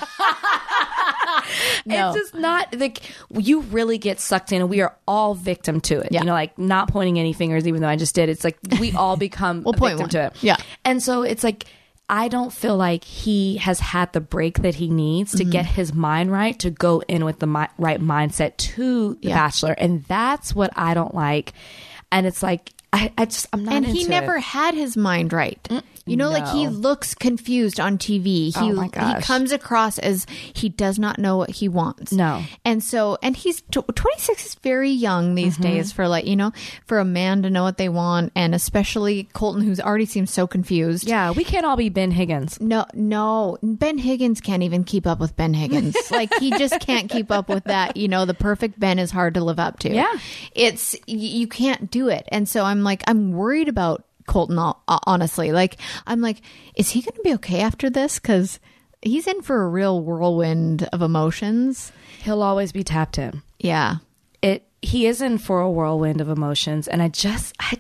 No. It's just not like you really get sucked in, and we are all victim to it. Yeah. You know, like not pointing any fingers, even though I just did. It's like we all become We'll a point victim one. to it. Yeah. And so it's like I don't feel like he has had the break that he needs to Mm-hmm. get his mind right to go in with the mi- right mindset to The Yeah. Bachelor, and that's what I don't like. And it's like I, I just I'm not. And into he it. never had his mind right. You know, like he no. looks confused on T V. He Oh my he gosh. comes across as he does not know what he wants. No. And so, and he's tw- twenty-six is very young these Mm-hmm. days for like, you know, for a man to know what they want, and especially Colton, who's already seems so confused. Yeah, we can't all be Ben Higgins. No, no, Ben Higgins can't even keep up with Ben Higgins. Like he just can't keep up with that. You know, the perfect Ben is hard to live up to. Yeah. It's, y- you can't do it. And so I'm like, I'm worried about Colton, uh, honestly. Like, I'm like, is he going to be okay after this? Because he's in for a real whirlwind of emotions. He'll always be tapped in. Yeah. It he is in for a whirlwind of emotions, and I just I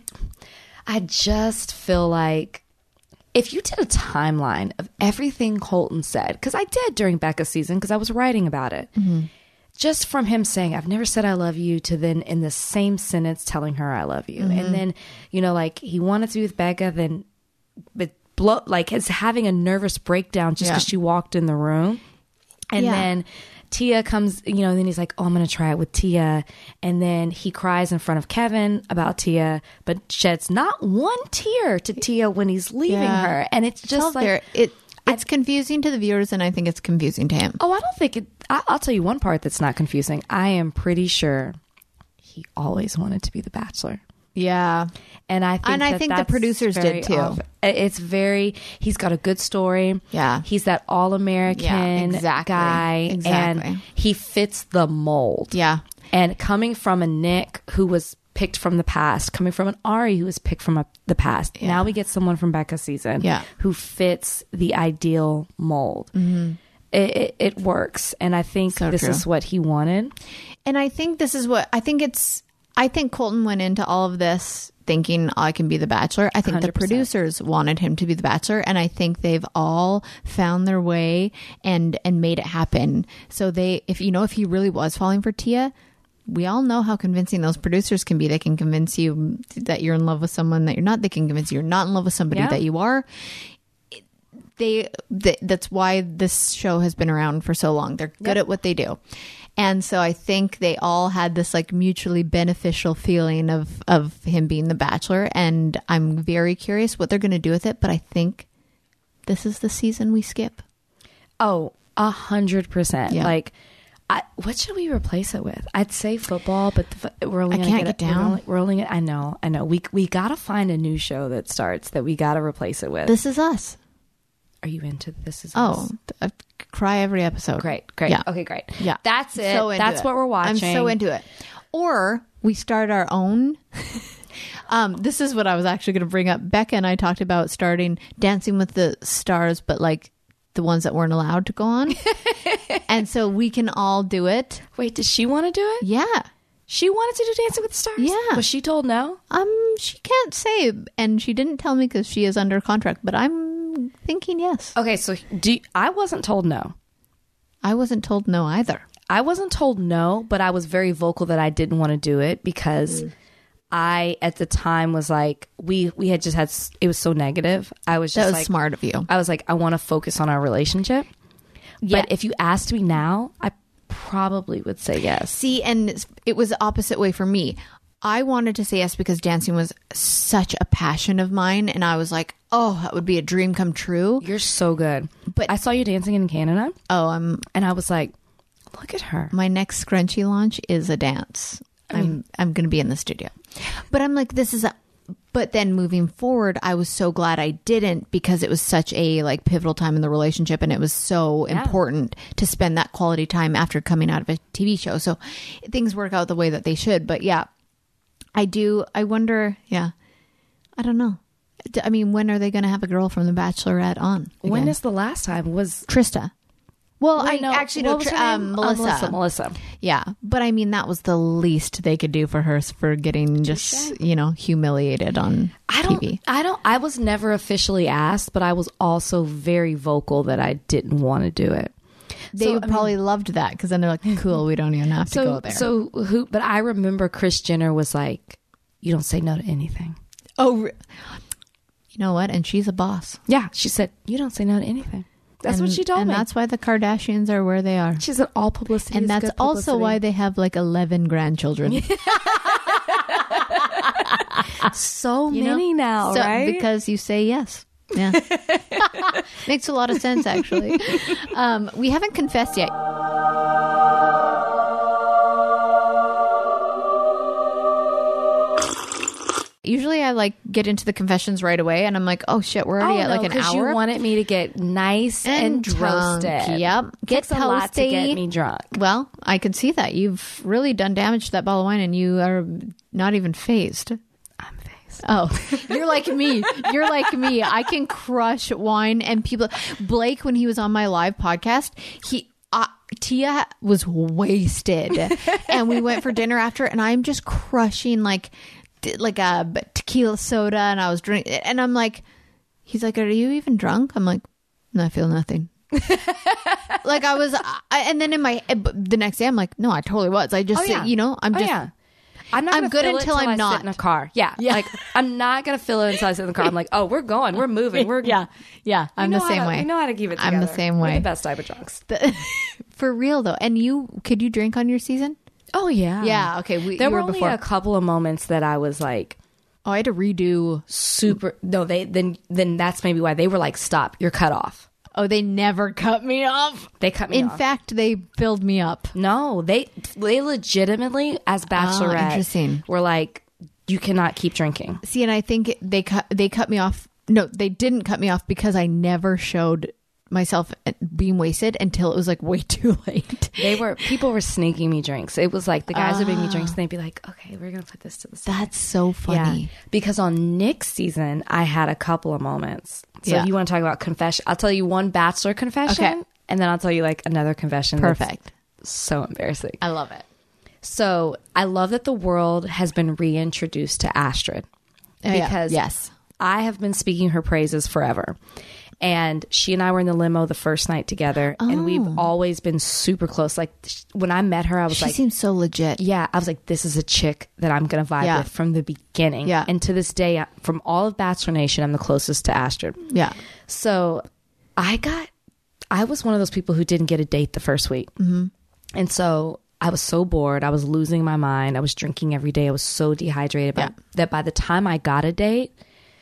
I just feel like if you did a timeline of everything Colton said, because I did during Becca's season, because I was writing about it, just from him saying I've never said I love you to then in the same sentence telling her I love you, and then you know like he wanted to be with Becca, then but blow like is having a nervous breakdown just Yeah. because she walked in the room, and Yeah. then Tia comes, you know, and then he's like, oh, I'm going to try it with Tia. And then he cries in front of Kevin about Tia, but sheds not one tear to Tia when he's leaving Yeah. her. And it's just All like, there- it, it's confusing to the viewers, and I think it's confusing to him. oh, I don't think it, I, I'll tell you one part that's not confusing. I am pretty sure he always wanted to be the Bachelor. Yeah. And I think, And I that think the that's producers very did too. off. It's very, he's got a good story. Yeah. He's that all American Yeah, exactly. guy. Exactly. And he fits the mold. Yeah. And coming from a Nick who was picked from the past, coming from an Ari who was picked from a, the past. Yeah. Now we get someone from Becca's season Yeah. who fits the ideal mold. Mm-hmm. It, it, it works. And I think So this true. is what he wanted. And I think this is what I think it's. I think Colton went into all of this thinking, oh, I can be the Bachelor. I think one hundred the percent. producers wanted him to be the Bachelor, and I think they've all found their way and and made it happen. So they, if you know, if he really was falling for Tia, we all know how convincing those producers can be. They can convince you that you're in love with someone that you're not. They can convince you you're not in love with somebody Yeah. that you are. They, they that's why this show has been around for so long. They're good Yep. at what they do. And so I think they all had this like mutually beneficial feeling of of him being the Bachelor, and I'm very curious what they're going to do with it, but I think this is the season we skip. Oh, a hundred percent. Yeah. Like, I, what should we replace it with? I'd say football, but the, we're only I gonna can't get, get it- down. We're only, we're only I know, I know. We we gotta find a new show that starts that we gotta replace it with. This is us. Are you into this? Is Oh, Us? I cry every episode. Great, great. Yeah. Okay, great. Yeah. That's it. So into That's it. what we're watching. I'm so into it. Or we start our own. um, this is what I was actually going to bring up. Becca and I talked about starting Dancing with the Stars, but like the ones that weren't allowed to go on. And so we can all do it. Wait, does she want to do it? Yeah. She wanted to do Dancing with the Stars. Yeah. Was she told no? Um, she can't say, and she didn't tell me because she is under contract, but I'm thinking yes. Okay, so do you- I wasn't told no. I wasn't told no either. I wasn't told no, but I was very vocal that I didn't want to do it because I, at the time, was like, we we had just had, s- it was so negative. I was just That was like, smart of you. I was like, I want to focus on our relationship. Yeah. But if you asked me now, I probably would say yes. See, and it was the opposite way for me. I wanted to say yes because dancing was such a passion of mine, and I was like, oh, that would be a dream come true. You're so good. But- I saw you dancing in Canada, Oh, I'm and I was like, look at her. my next scrunchie launch is a dance. I'm I'm going to be in the studio. But I'm like, this is a but then moving forward, I was so glad I didn't because it was such a like pivotal time in the relationship, and it was so Yeah. important to spend that quality time after coming out of a T V show. So things work out the way that they should. But yeah, I do. I wonder. Yeah, I don't know. D- I mean, when are they going to have a girl from The Bachelorette on? When again? is the last time? Was Trista? Well, I Wait, no, actually what know was Tr- her um, name? Uh, Melissa. Melissa. Melissa. Yeah, but I mean that was the least they could do for her for getting just you know humiliated on I don't. T V. I don't. I was never officially asked, but I was also very vocal that I didn't want to do it. They So, I mean- probably loved that because then they're like, "Cool, we don't even have to So, go there." so who? But I remember Kris Jenner was like, "You don't say no to anything." oh, re- you know what? And she's a boss. Yeah, she said, "You don't say no to anything." That's And- what she told and me. that's why the Kardashians are where they are. She said, "All publicity." And is that's good also publicity." why they have like eleven grandchildren. so You know? many now, So- right? Because you say yes. Yeah. Makes a lot of sense, actually. Um, we haven't confessed yet. Usually I like get into the confessions right away and I'm like, oh shit, we're already oh, at no, like an 'cause hour. You wanted me to get nice and, And drunk. toasted. Yep. Get Takes a lot to toasty. get me drunk. Well, I can see that. You've really done damage to that bottle of wine and you are not even phased. I'm faced. Oh, you're like me. You're like me. I can crush wine and people. Blake, when he was on my live podcast, he, uh, Tia was wasted and we went for dinner after and I'm just crushing like, like a tequila soda and I was drinking and I'm like, he's like, are you even drunk? I'm like, no, I feel nothing. Like I was, I, and then in my, the next day I'm like, no, I totally was. I just, Oh, yeah. you know, I'm Oh, just, yeah. I'm not I'm gonna good feel it until till I'm I not. sit in a car. Yeah, Yeah. like I'm not gonna feel it until I sit in the car. I'm like, oh, we're going, we're moving, we're yeah, yeah. We I'm know the how same to- way. We know how to keep it together. I'm the same We're way. the best type of drunks. The- for real though. And you, could you drink on your season? Oh yeah, Yeah. Okay. We, There you were were only before. a couple of moments that I was like Oh, I had to redo. super. No, they then then that's maybe why they were like, stop, you're cut off. Oh, they never cut me off. They cut me In off. fact, they filled me up. No, they they legitimately as Bachelorette Oh, interesting. were like, you cannot keep drinking. See, and I think they cut they cut me off. No, they didn't cut me off because I never showed myself being wasted until it was like way too late. They were people were sneaking me drinks. It was like the guys would make me drinks and they'd be like, okay, we're gonna put this to the side. That's so funny. Yeah. Because on Nick's season, I had a couple of moments. So Yeah. if you want to talk about confession, I'll tell you one bachelor confession, Okay. and then I'll tell you like another confession. Perfect. That's so embarrassing. I love it. So I love that the world has been reintroduced to Astrid Oh, yeah. because Yes. I have been speaking her praises forever. And she and I were in the limo the first night together, and we've always been super close. Like sh- when I met her, I was She like, seems so legit. yeah, I was like, this is a chick that I'm going to vibe Yeah. with from the beginning. Yeah. And to this day, from all of Bachelor Nation, I'm the closest to Astrid. Yeah. So I got, I was one of those people who didn't get a date the first week. Mm-hmm. And so I was so bored. I was losing my mind. I was drinking every day. I was so dehydrated Yeah. by, that by the time I got a date,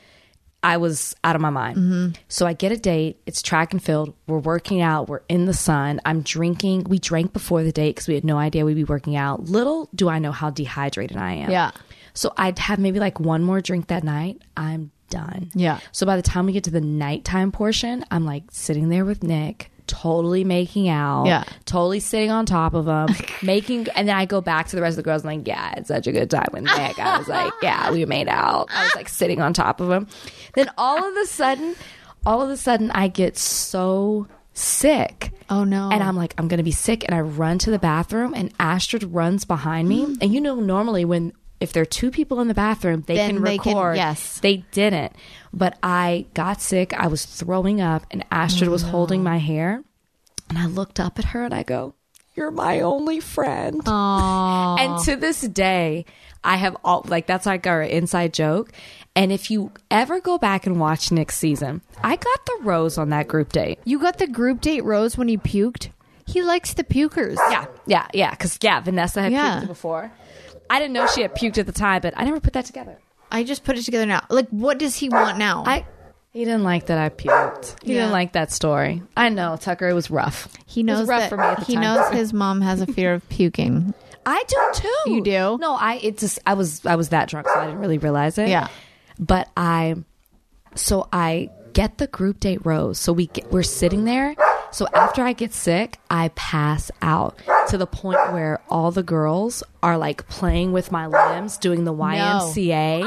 I was out of my mind. Mm-hmm. So I get a date. It's track and field. We're working out. We're in the sun. I'm drinking. We drank before the date because we had no idea we'd be working out. Little do I know how dehydrated I am. Yeah. So I'd have maybe like one more drink that night. I'm done. Yeah. So by the time we get to the nighttime portion, I'm like sitting there with Nick, totally making out. Yeah. Totally sitting on top of him, making, and then I go back to the rest of the girls and like, yeah, it's such a good time with Nick. I was like, yeah, we made out. I was like sitting on top of him. Then all of a sudden, all of a sudden I get so sick. Oh no. And I'm like, I'm going to be sick. And I run to the bathroom and Astrid runs behind me. And you know, normally when, if there are two people in the bathroom, they Then can they can- record. yes. They didn't. But I got sick. I was throwing up and Astrid was holding my hair. And I looked up at her and I go, you're my only friend. Aww. And to this day, I have all, like, that's like our inside joke. And if you ever go back and watch Nick's season, I got the rose on that group date. You got the group date rose when he puked? He likes the pukers. Yeah, yeah, yeah. Because, yeah, Vanessa had Yeah. puked before. I didn't know she had puked at the time, but I never put that together. I just put it together now. Like, what does he want now? I He didn't like that I puked. He Yeah. didn't like that story. I know, Tucker, it was rough. he knows it was rough that for me at the he time. knows his mom has a fear of puking. I do too. You do? No, I it just I was I was that drunk, so I didn't really realize it. Yeah. But I so I get the group date rose. So we get, we're sitting there. So after I get sick, I pass out to the point where all the girls are like playing with my limbs, doing the Y M C A.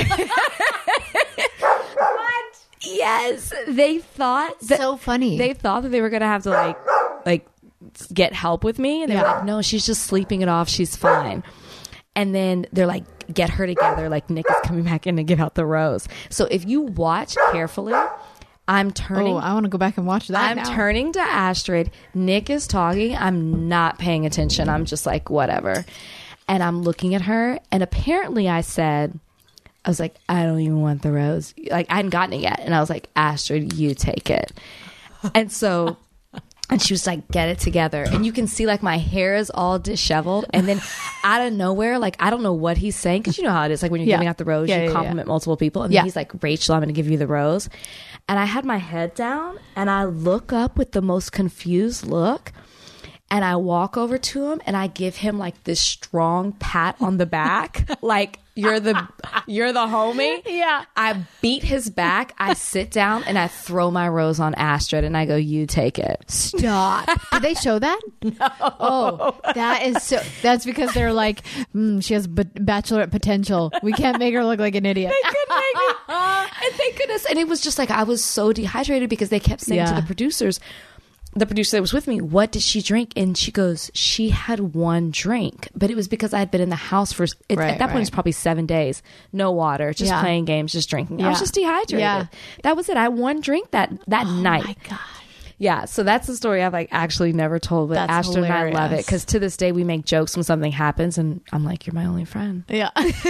What? Yes, they thought that, So funny. They thought that they were gonna have to like like get help with me, and they were Yeah. like, "No, she's just sleeping it off. She's fine." And then they're like, "Get her together." Like Nick is coming back in to give out the rose. So if you watch carefully, I'm turning. Oh, I want to go back and watch that I'm now. turning to Astrid. Nick is talking. I'm not paying attention. I'm just like, whatever. And I'm looking at her. And apparently I said, I was like, I don't even want the rose. Like, I hadn't gotten it yet. And I was like, Astrid, you take it. And so, and she was like, get it together. And you can see like my hair is all disheveled. And then out of nowhere, like, I don't know what he's saying. Cause you know how it is. Like when you're Yeah. giving out the rose, Yeah, you yeah, compliment multiple people. And Yeah. then he's like, Rachel, I'm going to give you the rose. And I had my head down and I look up with the most confused look. And I walk over to him and I give him like this strong pat on the back. Like, you're the you're the homie. Yeah. I beat his back. I sit down and I throw my rose on Astrid and I go, you take it. Stop. Did they show that? No. Oh, that is so. That's because they're like, mm, she has b- bachelorette potential. We can't make her look like an idiot. They couldn't make me. And thank goodness. And it was just like, I was so dehydrated because they kept saying to Yeah. the producers, the producer that was with me, what did she drink? And she goes, she had one drink, but it was because I had been in the house for, it, Right, at that point, right. it's probably seven days, no water, just Yeah. playing games, just drinking. I was Yeah. just dehydrated. Yeah. That was it. I had one drink that, that night. Oh my God. Yeah. So that's the story I've like actually never told, but That's Astrid and I love it. hilarious. Cause to this day we make jokes when something happens and I'm like, you're my only friend. Yeah.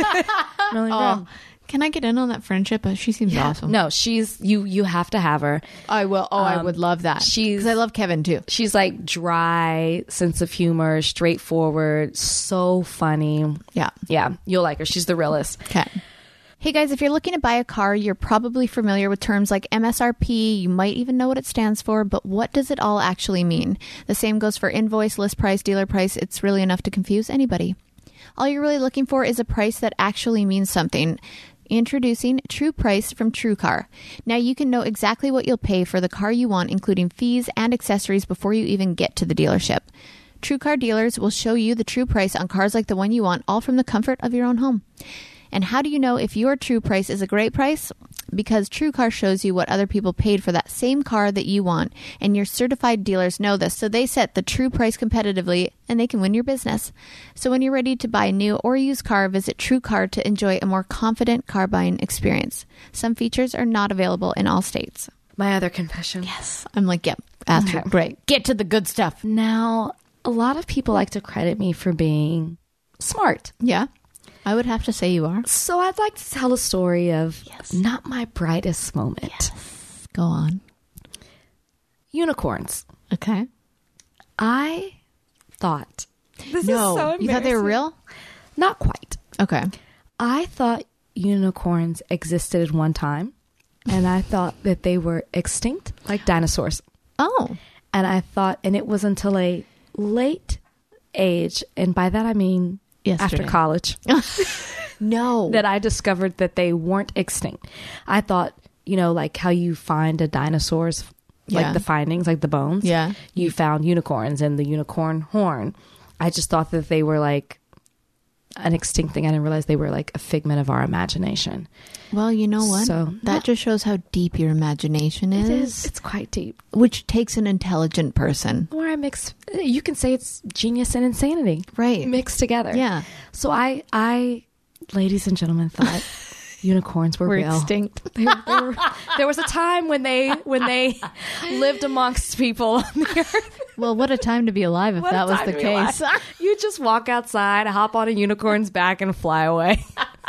My only Oh, friend. can I get in on that friendship? Uh, She seems awesome. No, she's, you, you have to have her. I will. Oh, I Um, would love that. she's- Because I love Kevin too. She's like dry, sense of humor, straightforward, so funny. Yeah. Yeah, you'll like her. She's the realest. Okay. Hey guys, if you're looking to buy a car, you're probably familiar with terms like M S R P. You might even know what it stands for, but what does it all actually mean? The same goes for invoice, list price, dealer price. It's really enough to confuse anybody. All you're really looking for is a price that actually means something. Introducing True Price from TrueCar. Now you can know exactly what you'll pay for the car you want, including fees and accessories, before you even get to the dealership. TrueCar dealers will show you the true price on cars like the one you want, all from the comfort of your own home. And how do you know if your true price is a great price? Because TrueCar shows you what other people paid for that same car that you want, and your certified dealers know this, so they set the true price competitively, and they can win your business. So when you're ready to buy a new or used car, visit TrueCar to enjoy a more confident car buying experience. Some features are not available in all states. My other confession. Yes. I'm like, yep, Astrid, Okay. great. Get to the good stuff. Now, a lot of people like to credit me for being smart. Yeah. I would have to say you are. So I'd like to tell a story of not my brightest moment. Go on. Unicorns. Okay. I thought. This no, is so you thought they were embarrassing. real? Not quite. Okay. I thought unicorns existed at one time, and I thought that they were extinct like dinosaurs. Oh. And I thought, and it was until a late age, and by that I mean Yesterday. after college, No. that I discovered that they weren't extinct. I thought, you know, like how you find a dinosaur's, Yeah. like the findings, like the bones. Yeah. You found unicorns and the unicorn horn. I just thought that they were like an extinct thing. I didn't realize they were like a figment of our imagination. Well, you know what? So- that just shows how deep your imagination is. It is. It's quite deep. Which takes an intelligent person. Or I mix, you can say it's genius and insanity. Right. Mixed together. Yeah. So I, I, ladies and gentlemen, thought unicorns were We're real. extinct. They, they were, there was a time when they when they lived amongst people on the earth. Well, what a time to be alive if What a that was time the to be case. alive. You just walk outside, hop on a unicorn's back, and fly away.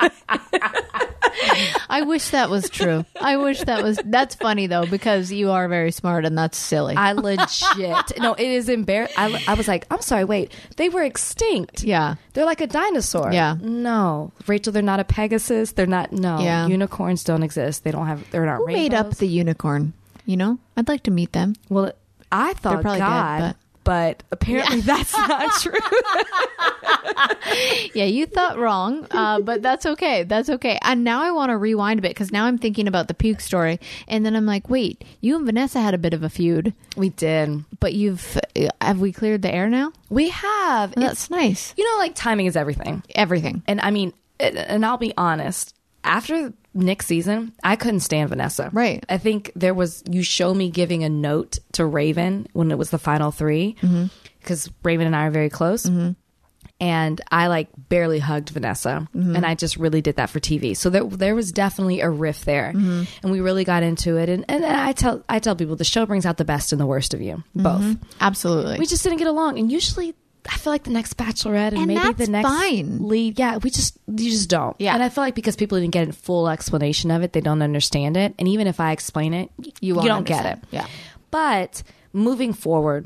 I wish that was true. I wish that was. That's funny though, because you are very smart and that's silly. I legit no, it is embarrassing. I, I was like, I'm sorry, wait, they were extinct. yeah. They're like a dinosaur. Yeah. No, Rachel, they're not a Pegasus. They're not. No, Yeah. unicorns don't exist. They don't have. They're not. Who made up rainbows. the unicorn? You know, I'd like to meet them. Well, I thought probably God, dead, but, apparently that's not true. Yeah, you thought wrong, uh, but that's okay. That's okay. And now I want to rewind a bit because now I'm thinking about the puke story, and then I'm like, wait, you and Vanessa had a bit of a feud, We did. but you've have we cleared the air now? We have. Well, It's, that's nice. you know, like timing is everything. Everything. And I mean, and- and I'll be honest, after Nick's season, I couldn't stand Vanessa. Right. I think there was, you show me giving a note to Raven when it was the final three, because Raven and I are very close. And I like barely hugged Vanessa, and I just really did that for T V. So there, there was definitely a rift there, and we really got into it. And, and I tell, I tell people the show brings out the best and the worst of you, both. Absolutely. We just didn't get along, and usually I feel like the next Bachelorette and, And maybe that's the next fine. lead, yeah, we just you just don't. Yeah. And I feel like because people didn't get a full explanation of it, they don't understand it. And even if I explain it, you, You won't don't get it. understand. Yeah. But moving forward,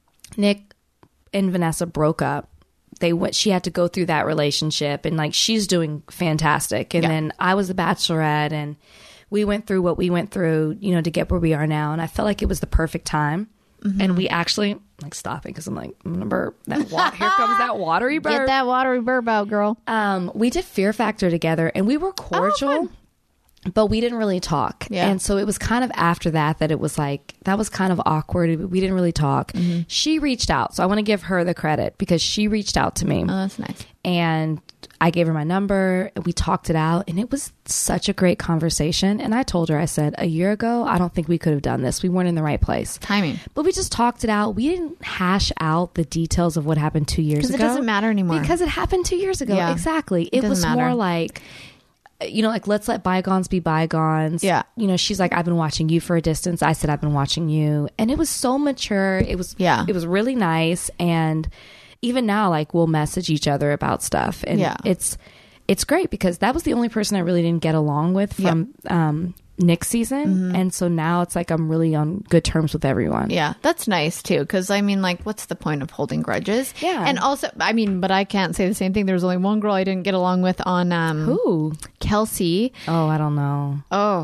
Nick and Vanessa broke up. They went. She had to go through that relationship, and like she's doing fantastic. And Yeah. then I was the Bachelorette, and we went through what we went through, you know, to get where we are now. And I felt like it was the perfect time. And we actually like stopping because I'm like, I'm gonna burp. That wa- here comes that watery burp. Get that watery burp out, girl. Um, we did Fear Factor together, and we were cordial, but we didn't really talk. Yeah. And so it was kind of after that that it was like that was kind of awkward. We didn't really talk. She reached out, so I want to give her the credit because she reached out to me, Oh, that's nice. and I gave her my number. We talked it out, and it was such a great conversation. And I told her, I said, a year ago, I don't think we could have done this. We weren't in the right place. Timing. But we just talked it out. We didn't hash out the details of what happened two years ago. Because it doesn't matter anymore. Because it happened two years ago. Yeah. Exactly. It It, was doesn't matter. more like, you know, like, let's let bygones be bygones. Yeah. You know, she's like, I've been watching you for a distance. I said, I've been watching you. And it was so mature. It was, Yeah. it was really nice. And even now, like, we'll message each other about stuff. And Yeah. it's, it's great because that was the only person I really didn't get along with from, um, Nick's season. And so now it's like I'm really on good terms with everyone. Yeah, that's nice too. Because I mean, like, what's the point of holding grudges? Yeah. and also, I mean, but I can't say the same thing. There was only one girl I didn't get along with on um, Who? Kelsey. Oh, I don't know. Oh,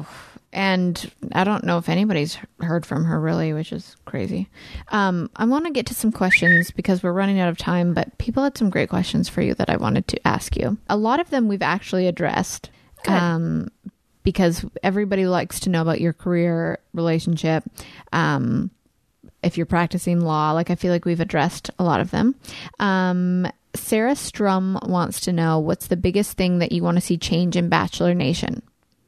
and I don't know if anybody's heard from her really, which is crazy. Um, I want to get to some questions because we're running out of time. But people had some great questions for you that I wanted to ask you. A lot of them we've actually addressed. Good. Um, because everybody likes to know about your career, relationship, um, if you're practicing law. Like, I feel like we've addressed a lot of them. Um, Sarah Strum wants to know, what's the biggest thing that you want to see change in Bachelor Nation?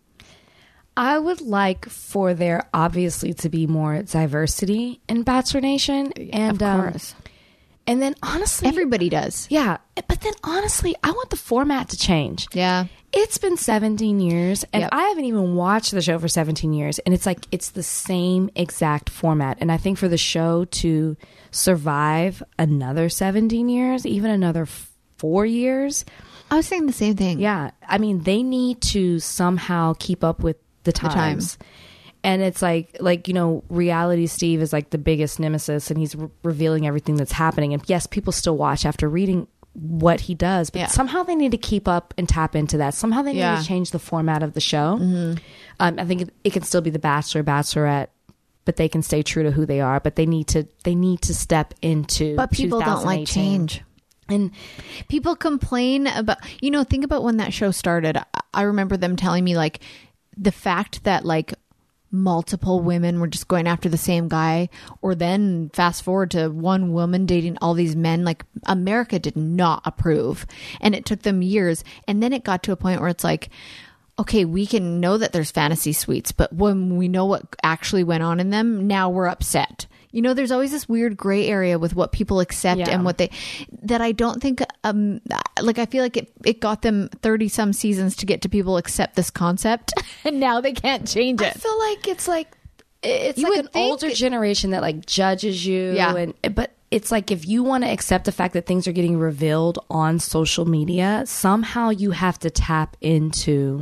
I would like for there obviously to be more diversity in Bachelor Nation. And, of course. Um, and then honestly, everybody does. Yeah. But then honestly, I want the format to change. Yeah. It's been seventeen years and Yep. I haven't even watched the show for seventeen years. And it's like, it's the same exact format. And I think for the show to survive another seventeen years, even another four years. I was saying the same thing. Yeah. I mean, they need to somehow keep up with the times. The times. And it's like, like, you know, reality Steve is like the biggest nemesis and he's re- revealing everything that's happening. And yes, people still watch after reading what he does, but Yeah. somehow they need to keep up and tap into that. Somehow they need Yeah. to change the format of the show. Mm-hmm. Um, I think it, it can still be the Bachelor, Bachelorette, but they can stay true to who they are, but they need to, they need to step into But people don't like twenty eighteen. change. And People complain about, you know, think about when that show started. I- I remember them telling me, like, the fact that, like, multiple women were just going after the same guy, or then fast forward to one woman dating all these men, like, America did not approve, and it took them years. And then it got to a point where it's like, okay, we can know that there's fantasy suites, but when we know what actually went on in them, now we're upset. You know, there's always this weird gray area with what people accept Yeah. and what they, that I don't think, um, like, I feel like it, it got them thirty some seasons to get to people accept this concept, and now they can't change I it. feel like it's like, it's You like would an think older it- generation that like judges you. Yeah. And, but it's like, if you want to accept the fact that things are getting revealed on social media, somehow you have to tap into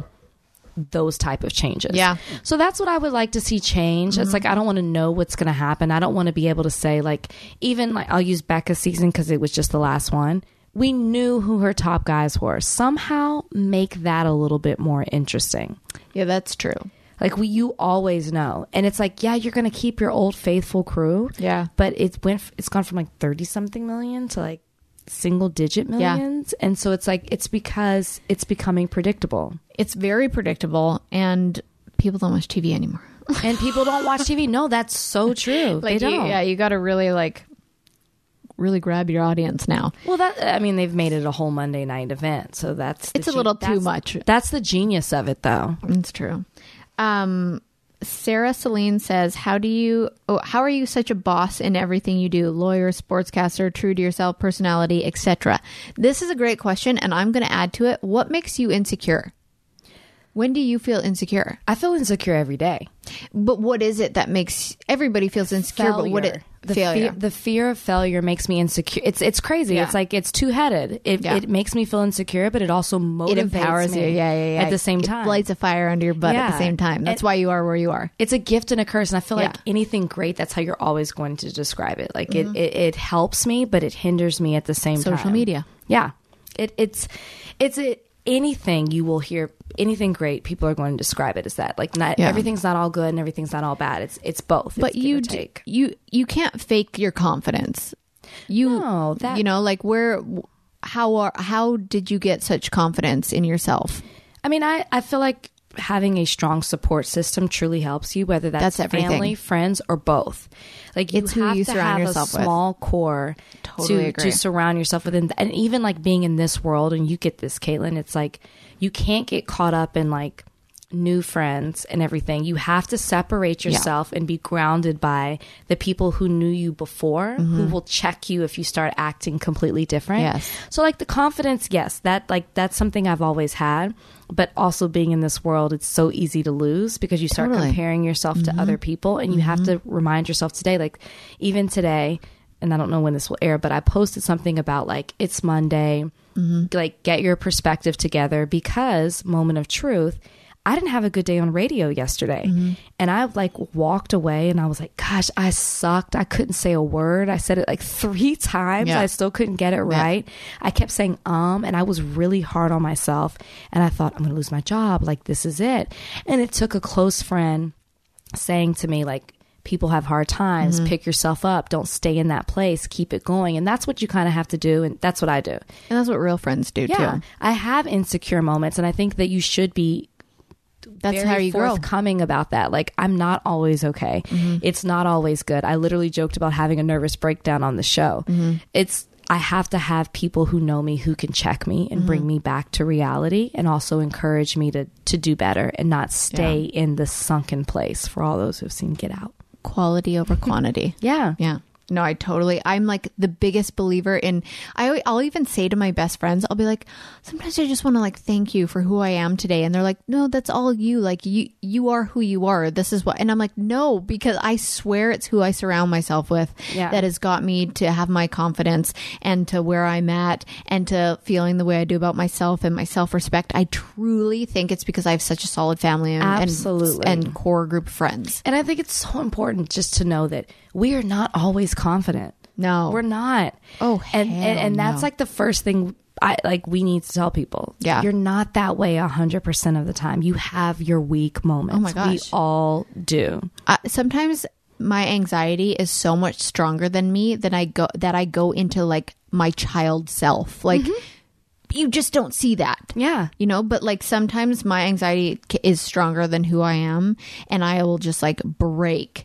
those type of changes. Yeah. So that's what I would like to see change. Mm-hmm. It's like, I don't want to know what's going to happen. I don't want to be able to say, like, even like, I'll use Becca's season because it was just the last one. We knew who her top guys were. Somehow make that a little bit more interesting. Yeah, that's true. Like, we, you always know. And it's like, yeah, you're going to keep your old faithful crew. Yeah. But it's went, it's gone from like thirty something million to like single digit millions. Yeah. And so it's like, it's because it's becoming predictable. It's very predictable, and people don't watch T V anymore. And people don't watch T V. No, that's so true. Like, they you- don't. yeah, you got to really, like, really grab your audience now. Well, that, I mean, they've made it a whole Monday night event. So that's, the It's a ge- little too that's- much. That's the genius of it, though. It's true. Um, Sarah Celine says, how do you, oh, how are you such a boss in everything you do? Lawyer, sportscaster, true to yourself, personality, et cetera. This is a great question, and I'm going to add to it. What makes you insecure? When do you feel insecure? I feel insecure every day. But what is it that makes everybody feels insecure? But what it the failure? Fear, the fear of failure makes me insecure. It's it's crazy. Yeah. It's like it's two headed. It Yeah. it makes me feel insecure, but it also motivates It empowers me you. Yeah, yeah, yeah. At the same time, It lights a fire under your butt at the Yeah. same time. That's And- why you are where you are. it's a gift and a curse, and I feel like Yeah. anything great, that's how you're always going to describe it. Like Mm-hmm. it, it it helps me, but it hinders me at the same time. Social media. Yeah, it it's it's it, anything you will hear. Anything great, people are going to describe it as that. Like, not Yeah. everything's not all good and everything's not all bad. It's it's both. But It's give you or d- take. you you can't fake your confidence. You No, that- you know, like, where how are how did you get such confidence in yourself? I mean, I, I feel like having a strong support system truly helps you, whether that's, That's everything. family, friends, or both. Like, you It's who have you to surround have yourself a with. small core Totally to, agree. to surround yourself with. And, and even like being in this world, and you get this, Caitlin, it's like you can't get caught up in like new friends and everything. You have to separate yourself and be grounded by the people who knew you before, who will check you if you start acting completely different. Yes. So like the confidence, yes, that like that's something I've always had, but also being in this world, it's so easy to lose because you start Totally. comparing yourself to other people, and you have to remind yourself today, like even today, and I don't know when this will air, but I posted something about like, it's Monday, like get your perspective together, because moment of truth, I didn't have a good day on radio yesterday. Mm-hmm. And I like walked away and I was like, gosh, I sucked. I couldn't say a word. I said it like three times. Yeah. I still couldn't get it right. I kept saying, um, and I was really hard on myself. And I thought, I'm going to lose my job. Like, this is it. And it took a close friend saying to me, like, people have hard times. Mm-hmm. Pick yourself up. Don't stay in that place. Keep it going. And that's what you kind of have to do. And that's what I do. And that's what real friends do yeah. too. I have insecure moments, and I think that you should be That's very how you grow. forthcoming about that. Like, I'm not always okay. Mm-hmm. It's not always good. I literally joked about having a nervous breakdown on the show. Mm-hmm. It's, I have to have people who know me who can check me and mm-hmm. bring me back to reality, and also encourage me to, to do better and not stay yeah. in the sunken place. For all those who've seen Get Out. Quality over quantity. Yeah. Yeah. No, I totally, I'm like the biggest believer in, I, I'll even say to my best friends, I'll be like, sometimes I just want to like thank you for who I am today. And they're like, no, that's all you. Like you, you are who you are. This is what, and I'm like, no, because I swear it's who I surround myself with yeah. that has got me to have my confidence and to where I'm at and to feeling the way I do about myself and my self-respect. I truly think it's because I have such a solid family and, Absolutely. and, and core group of friends. And I think it's so important just to know that we are not always confident. No, we're not. Oh, and hell and, and no. that's like the first thing I like we need to tell people. Yeah, you're not that way a hundred percent of the time. You have your weak moments. Oh my gosh, we all do. Uh, sometimes my anxiety is so much stronger than me that I go that I go into like my child self. Like mm-hmm. you just don't see that. Yeah, you know. But like sometimes my anxiety is stronger than who I am, and I will just like break.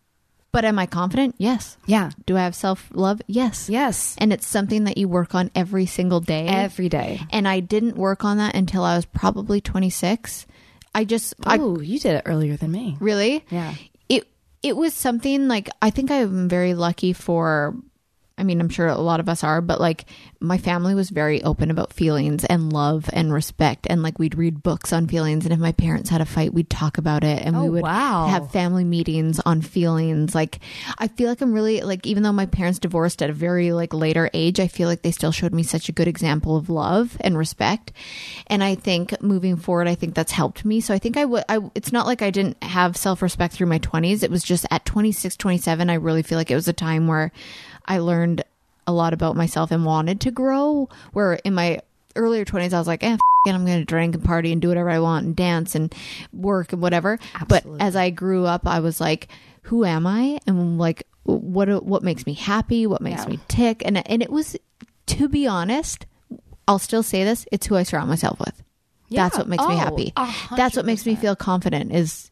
But am I confident? Yes. Yeah. Do I have self-love? Yes. Yes. And it's something that you work on every single day. Every day. And I didn't work on that until I was probably twenty-six. I just... Oh, you did it earlier than me. Really? Yeah. It It was something like... I think I'm very lucky for... I mean, I'm sure a lot of us are, but like my family was very open about feelings and love and respect. And like we'd read books on feelings. And if my parents had a fight, we'd talk about it. And oh, we would wow. have family meetings on feelings. Like, I feel like I'm really like, even though my parents divorced at a very like later age, I feel like they still showed me such a good example of love and respect. And I think moving forward, I think that's helped me. So I think I would, I, it's not like I didn't have self-respect through my twenties. It was just at twenty-six, twenty-seven, I really feel like it was a time where I learned a lot about myself and wanted to grow, where in my earlier twenties, I was like, eh, f- it, I'm going to drink and party and do whatever I want and dance and work and whatever. Absolutely. But as I grew up, I was like, who am I? And like, what, what makes me happy? What makes yeah. me tick? And, and it was, to be honest, I'll still say this, it's who I surround myself with. Yeah. That's what makes oh, me happy. one hundred percent. That's what makes me feel confident, is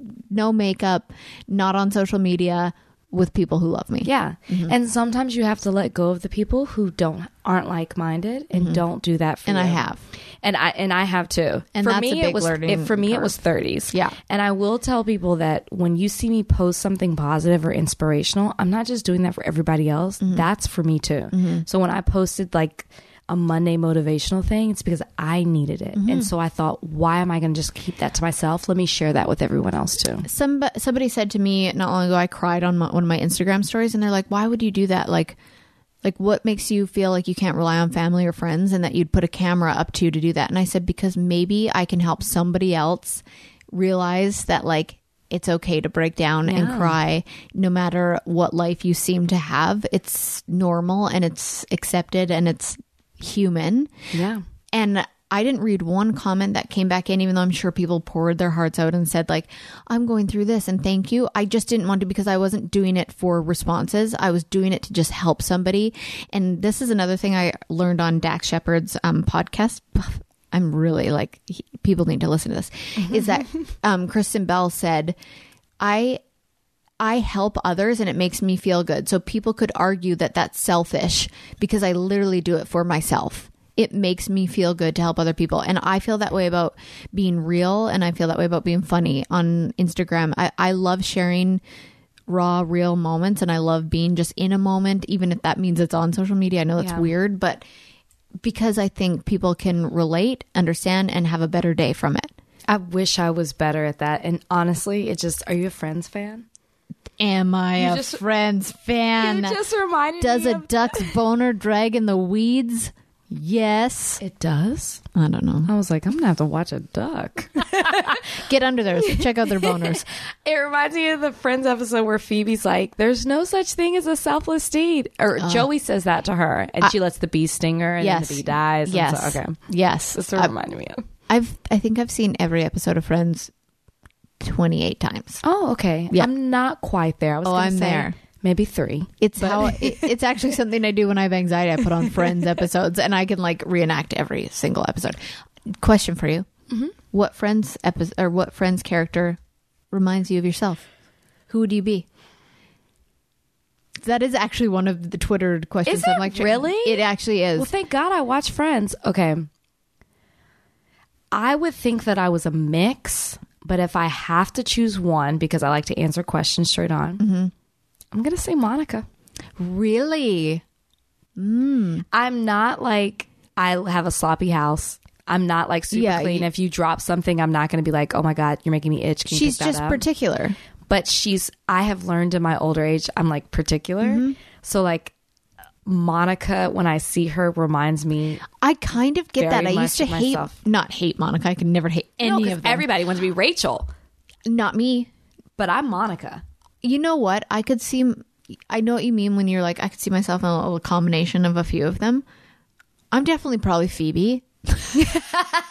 no makeup, not on social media, with people who love me. Yeah. Mm-hmm. And sometimes you have to let go of the people who don't aren't like-minded and mm-hmm. don't do that for and you. And I have. And I and I have too. And for that's me a big it was learning it, for me curve. It was thirties. Yeah. And I will tell people that when you see me post something positive or inspirational, I'm not just doing that for everybody else. Mm-hmm. That's for me too. Mm-hmm. So when I posted like a Monday motivational thing, it's because I needed it. Mm-hmm. And so I thought, why am I going to just keep that to myself? Let me share that with everyone else too. Some, somebody said to me not long ago, I cried on my, one of my Instagram stories, and they're like, why would you do that? Like, like what makes you feel like you can't rely on family or friends, and that you'd put a camera up to you to do that? And I said, because maybe I can help somebody else realize that like, it's okay to break down yeah. and cry no matter what life you seem to have. It's normal and it's accepted and it's human. Yeah. And I didn't read one comment that came back in, even though I'm sure people poured their hearts out and said like, I'm going through this and thank you. I just didn't want to, because I wasn't doing it for responses. I was doing it to just help somebody. And this is another thing I learned on Dax Shepard's um, podcast. I'm really like, he, people need to listen to this, is that um, Kristen Bell said, I I help others and it makes me feel good. So people could argue that that's selfish because I literally do it for myself. It makes me feel good to help other people. And I feel that way about being real, and I feel that way about being funny on Instagram. I, I love sharing raw, real moments, and I love being just in a moment, even if that means it's on social media. I know it's yeah. weird, but because I think people can relate, understand, and have a better day from it. I wish I was better at that. And honestly, it just, are you a Friends fan? Am I you a just, Friends fan? You just reminded does me a of duck's boner drag in the weeds? Yes. It does? I don't know. I was like, I'm going to have to watch a duck. Get under there. Check out their boners. It reminds me of the Friends episode where Phoebe's like, there's no such thing as a selfless deed. Or uh, Joey says that to her, and I, she lets the bee sting her, and yes, then the bee dies. Yes. And so, okay. Yes. That's what it reminded me of. I've, I think I've seen every episode of Friends twenty-eight times. Oh, okay. Yeah. I'm not quite there. I was Oh, gonna I'm say there. maybe three. It's But- how it, it's actually something I do when I have anxiety. I put on Friends episodes and I can like reenact every single episode. Question for you: mm-hmm. What Friends episode or what Friends character reminds you of yourself? Who would you be? That is actually one of the Twitter questions. Is I'm it like, really? It actually is. Well, thank God I watch Friends. Okay. I would think that I was a mix, but if I have to choose one, because I like to answer questions straight on, mm-hmm. I'm going to say Monica. Really? Mm. I'm not like, I have a sloppy house. I'm not like super Yeah, clean. you- If you drop something, I'm not going to be like, oh my God, you're making me itch. Can you She's pick that just up? particular. But she's, I have learned in my older age, I'm like particular. Mm-hmm. So like Monica, when I see her, reminds me. I kind of get Very that. I much used to of hate, myself. not hate Monica. I could never hate any No, 'cause of them. everybody wants to be Rachel, Not me. but I'm Monica. You know what? I could see. I know what you mean when you're like, I could see myself in a little combination of a few of them. I'm definitely probably Phoebe. But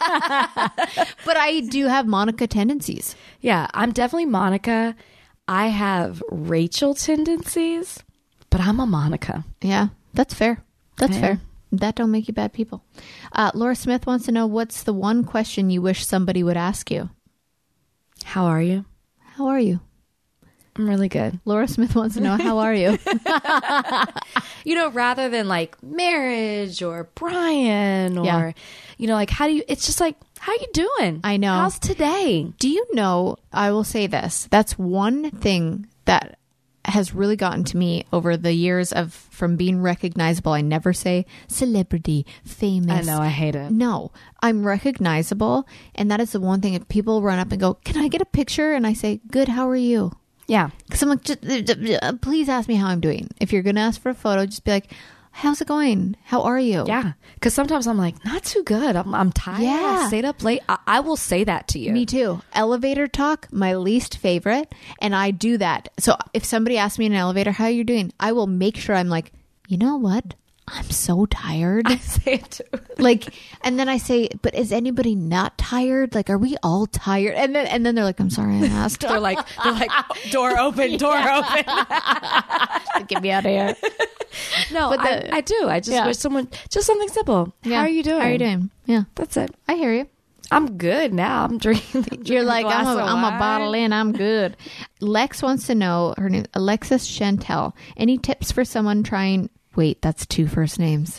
I do have Monica tendencies. Yeah, I'm definitely Monica. I have Rachel tendencies, but I'm a Monica. Yeah, that's fair. That's Yeah. fair. That don't make you bad people. Uh, Laura Smith wants to know, what's the one question you wish somebody would ask you? How are you? How are you? I'm really good. Laura Smith wants to know, how are you? You know, rather than like marriage or Brian or, Yeah. you know, like how do you, it's just like, how you doing? I know. How's today? Do you know, I will say this, that's one thing that has really gotten to me over the years of from being recognizable. I never say celebrity, famous. I know, I hate it. No, I'm recognizable. And that is the one thing. If people run up and go, can I get a picture? And I say, good, how are you? Yeah. Because I'm like, just, uh, please ask me how I'm doing. If you're going to ask for a photo, just be like, how's it going? How are you? Yeah. Because sometimes I'm like, not too good. I'm, I'm tired. Yeah. I stayed up late. I, I will say that to you. Me too. Elevator talk, my least favorite. And I do that. So if somebody asks me in an elevator, how are you doing? I will make sure I'm like, you know what? I'm so tired. I say it too. Like, and then I say, but is anybody not tired? Like, are we all tired? And then, and then they're like, I'm sorry I asked. They're like, they're like, door open, door open. Get me out of here. No, But I, the- I do. I just Yeah. wish someone, just something simple. Yeah. How are you doing? How are you doing? Yeah. That's it. I hear you. I'm good now. I'm drinking. You're like, I'm a, a, I'm a bottle in. I'm good. Lex wants to know, her name, Alexis Chantel. Any tips for someone trying, wait, that's two first names.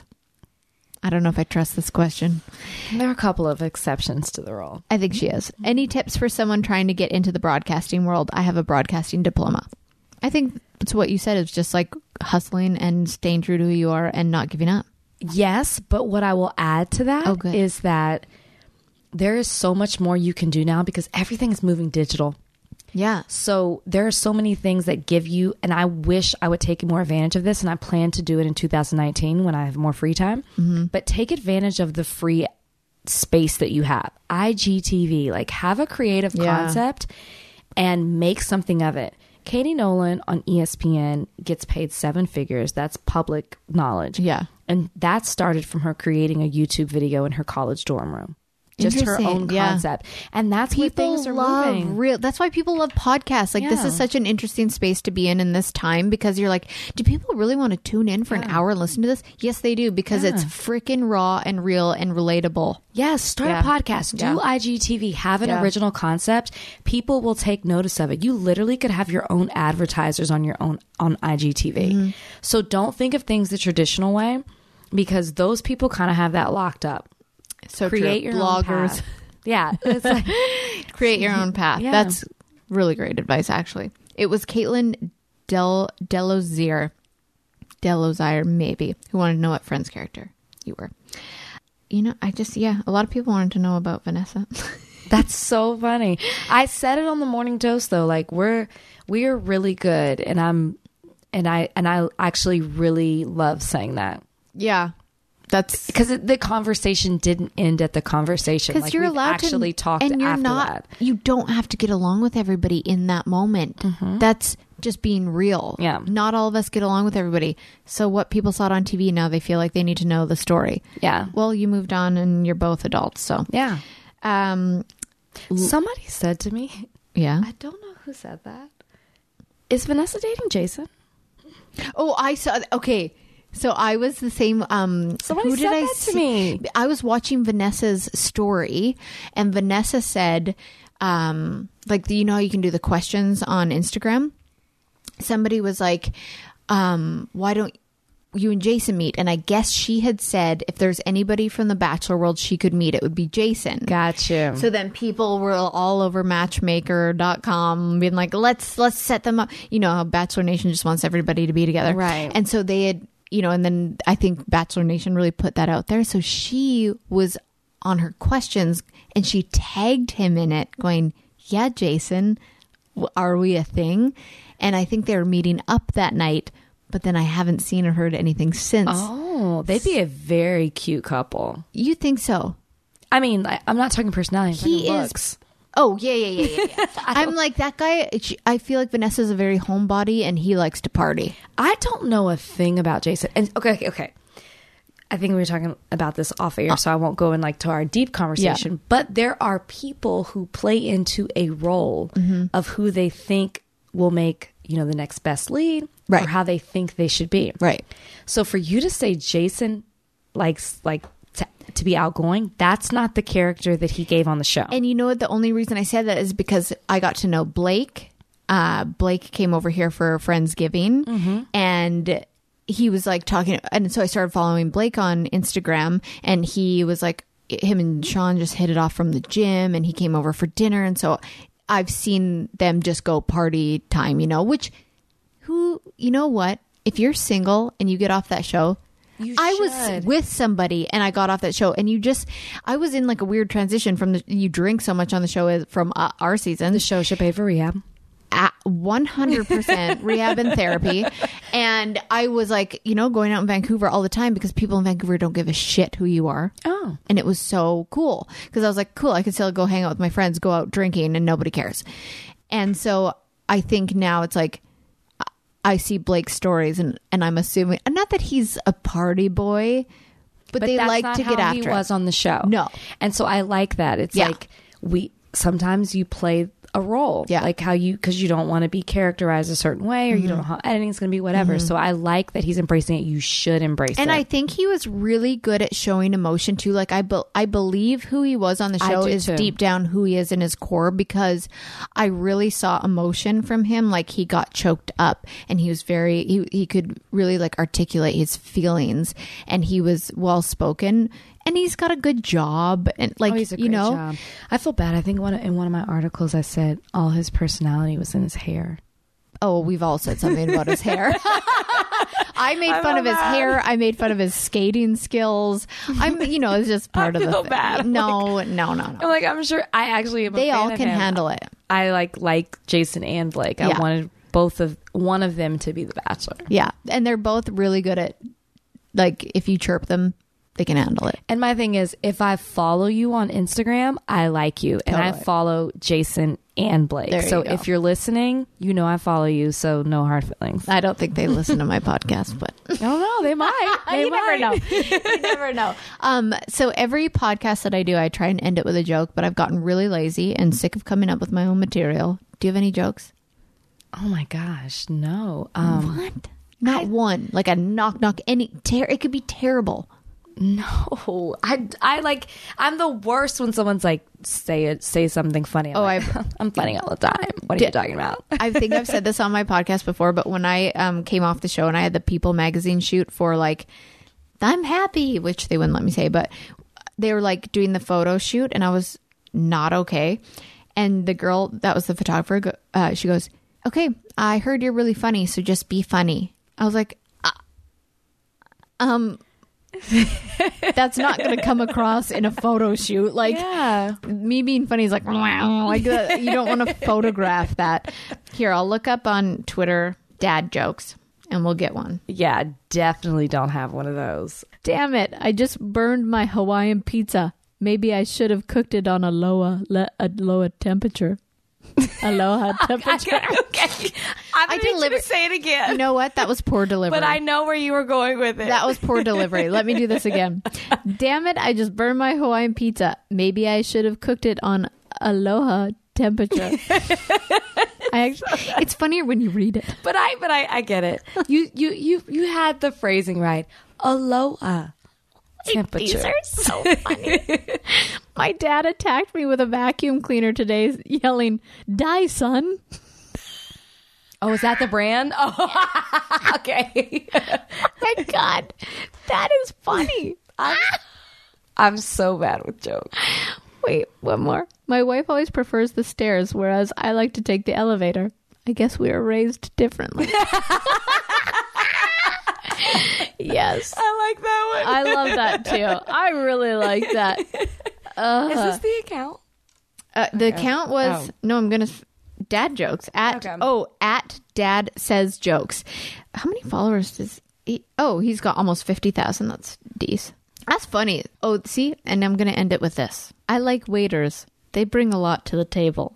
I don't know if I trust this question. There are a couple of exceptions to the rule. I think she is. Any tips for someone trying to get into the broadcasting world? I have a broadcasting diploma. I think it's what you said. It's just like hustling and staying true to who you are and not giving up. Yes, but what I will add to that Oh, good. is that there is so much more you can do now because everything is moving digital. Yeah. So there are so many things that give you, and I wish I would take more advantage of this, and I plan to do it in two thousand nineteen when I have more free time. Mm-hmm. But take advantage of the free space that you have. I G T V, like have a creative Yeah. concept and make something of it. Katie Nolan on E S P N gets paid seven figures. That's public knowledge. Yeah. And that started from her creating a YouTube video in her college dorm room. Just her Interesting. own Yeah. concept. And that's where People things are love moving. real. That's why people love podcasts. Like this Yeah. is such an interesting space to be in in this time because you're like, do people really want to tune in for an hour and listen to this? Yes, they do because Yeah. it's freaking raw and real and relatable. Yes, start Yeah. a podcast, do Yeah. I G T V, have an Yeah. original concept. People will take notice of it. You literally could have your own advertisers on your own on I G T V. Mm-hmm. So don't think of things the traditional way because those people kind of have that locked up. So Create true. your own bloggers. path. Yeah, it's like, Create your own path. Yeah. That's really great advice, actually. It was Caitlin Del Delosier, Delosier maybe, who wanted to know what Friends character you were. You know, I just yeah, a lot of people wanted to know about Vanessa. that's so funny. I said it on the morning toast though. Like we're we are really good, and I'm and I and I actually really love saying that. Yeah, that's Because the conversation didn't end at the conversation. because Like, you're we've allowed actually to, talked and you're after not. that. You don't have to get along with everybody in that moment. That's just being real. Yeah. Not all of us get along with everybody. So what people saw it on T V now, they feel like they need to know the story. Yeah. Well, you moved on, and you're both adults. So Yeah. um, Somebody said to me, Yeah. I don't know who said that. Is Vanessa dating Jason? Oh, I saw. Okay. So I was the same. Um, Somebody who said did I that to see? me. I was watching Vanessa's story, and Vanessa said, um, like, you know how you can do the questions on Instagram? Somebody was like, um, why don't you and Jason meet? And I guess she had said if there's anybody from the Bachelor world she could meet, it would be Jason. Gotcha. So then people were all over matchmaker dot com being like, let's let's set them up. You know how Bachelor Nation just wants everybody to be together. Right. And so they had, you know, and then I think Bachelor Nation really put that out there. So she was on her questions and she tagged him in it going, yeah, Jason, w- are we a thing? And I think they were meeting up that night, but then I haven't seen or heard anything since. Oh, they'd be a very cute couple. You think so? I mean, I, I'm not talking personality. I'm He talking is- looks. Oh, yeah, yeah, yeah, yeah. yeah. I'm like, that guy, she- I feel like Vanessa's a very homebody and he likes to party. I don't know a thing about Jason. And okay, okay, okay. I think we were talking about this off air, so I won't go in like to our deep conversation. Yeah. But there are people who play into a role Mm-hmm. of who they think will make, you know, the next best lead, Right. or how they think they should be. Right. So for you to say Jason likes like to, to be outgoing, that's not the character that he gave on the show. And you know what? The only reason I said that is because I got to know Blake. Uh, Blake came over here for Friendsgiving, Mm-hmm. and he was like talking. And so I started following Blake on Instagram, and he was like, him and Sean just hit it off from the gym, and he came over for dinner. And so I've seen them just go party time, you know, which who, you know what? If you're single and you get off that show, You I was should. with somebody and I got off that show, and you just, I was in like a weird transition from the, you drink so much on the show as- from uh, our season. the show should pay for rehab. At one hundred percent rehab and therapy. And I was like, you know, going out in Vancouver all the time because people in Vancouver don't give a shit who you are. Oh. And it was so cool because I was like, cool, I could still go hang out with my friends, go out drinking, and nobody cares. And so I think now it's like, I see Blake's stories and, and I'm assuming, and not that he's a party boy, but, But they that's like not to how get after he it. was on the show. No. And so I like that. It's Yeah. like we sometimes you play a role, Yeah. like how you, because you don't want to be characterized a certain way, or you don't know how editing's going to be, whatever. So I like that he's embracing it. You should embrace And it. I think he was really good at showing emotion too. Like I, be- I believe who he was on the I show do is too. deep down who he is in his core, because I really saw emotion from him. Like he got choked up, and he was very he he could really like articulate his feelings, and he was well spoken, and he's got a good job, and like Oh, he's a you great know. job. I feel bad. I think one in one of my articles I said all his personality was in his hair. Oh, we've all said something about his hair. I made fun of his hair. I made fun of his skating skills. I'm, you know, it's just part I of the feel thing. bad. No, no, no, no. I'm like, I'm sure I actually am a They fan all of can him. handle it. I like like Jason and Blake. I Yeah. wanted both of one of them to be the Bachelor. Yeah. And they're both really good at, like, if you chirp them, they can handle it. And my thing is, if I follow you on Instagram, I like you, and I Totally. follow Jason and Blake. There you so go. if you're listening, you know I follow you. So no hard feelings. I don't think they listen to my podcast, but I don't know. They might. They you might. never know. You never know. Um, so every podcast that I do, I try and end it with a joke, but I've gotten really lazy and sick of coming up with my own material. Do you have any jokes? Oh my gosh, no. Um, What? Not one. Like a knock knock. Any ter- It could be terrible. no, I, I like. I'm the worst when someone's like say it, say something funny. I'm Oh, like, I've- I'm funny all the time. What are Did- you talking about? I think I've said this on my podcast before, but when I um, came off the show and I had the People magazine shoot for like, I'm happy, which they wouldn't let me say, but they were like doing the photo shoot and I was not okay. And the girl that was the photographer, go- uh, she goes, okay, I heard you're really funny, so just be funny. I was like, uh, um, that's not going to come across in a photo shoot. Like, Yeah. me being funny is like, like uh, you don't want to photograph that. Here, I'll look up on Twitter dad jokes and we'll get one. Yeah, definitely don't have one of those. Damn it, I just burned my Hawaiian pizza. Maybe I should have cooked it on a lower, le- a lower temperature. Aloha temperature. Okay, I'm I I delivered. delivered- Say it again. You know what? That was poor delivery. but I know where you were going with it. That was poor delivery. Let me do this again. Damn it, I just burned my Hawaiian pizza. Maybe I should have cooked it on aloha temperature. I actually, it's funnier when you read it. But I, but I, I get it. You, you, you, you had the phrasing right. Aloha temperature. These are so funny. My dad attacked me with a vacuum cleaner today, yelling, "Die, son." Oh, is that the brand? Oh, okay. My God, that is funny. I'm, I'm so bad with jokes. Wait, one more. My wife always prefers the stairs, whereas I like to take the elevator. I guess we were raised differently. Yes. I like that one. I love that too. I really like that. Uh, Is this the account? Uh, the account was, Oh. no, I'm going to, dad jokes. At, Okay. oh, at dad says jokes. How many followers does he, oh, he's got almost fifty thousand. That's decent. That's funny. Oh, see, and I'm going to end it with this. I like waiters. They bring a lot to the table.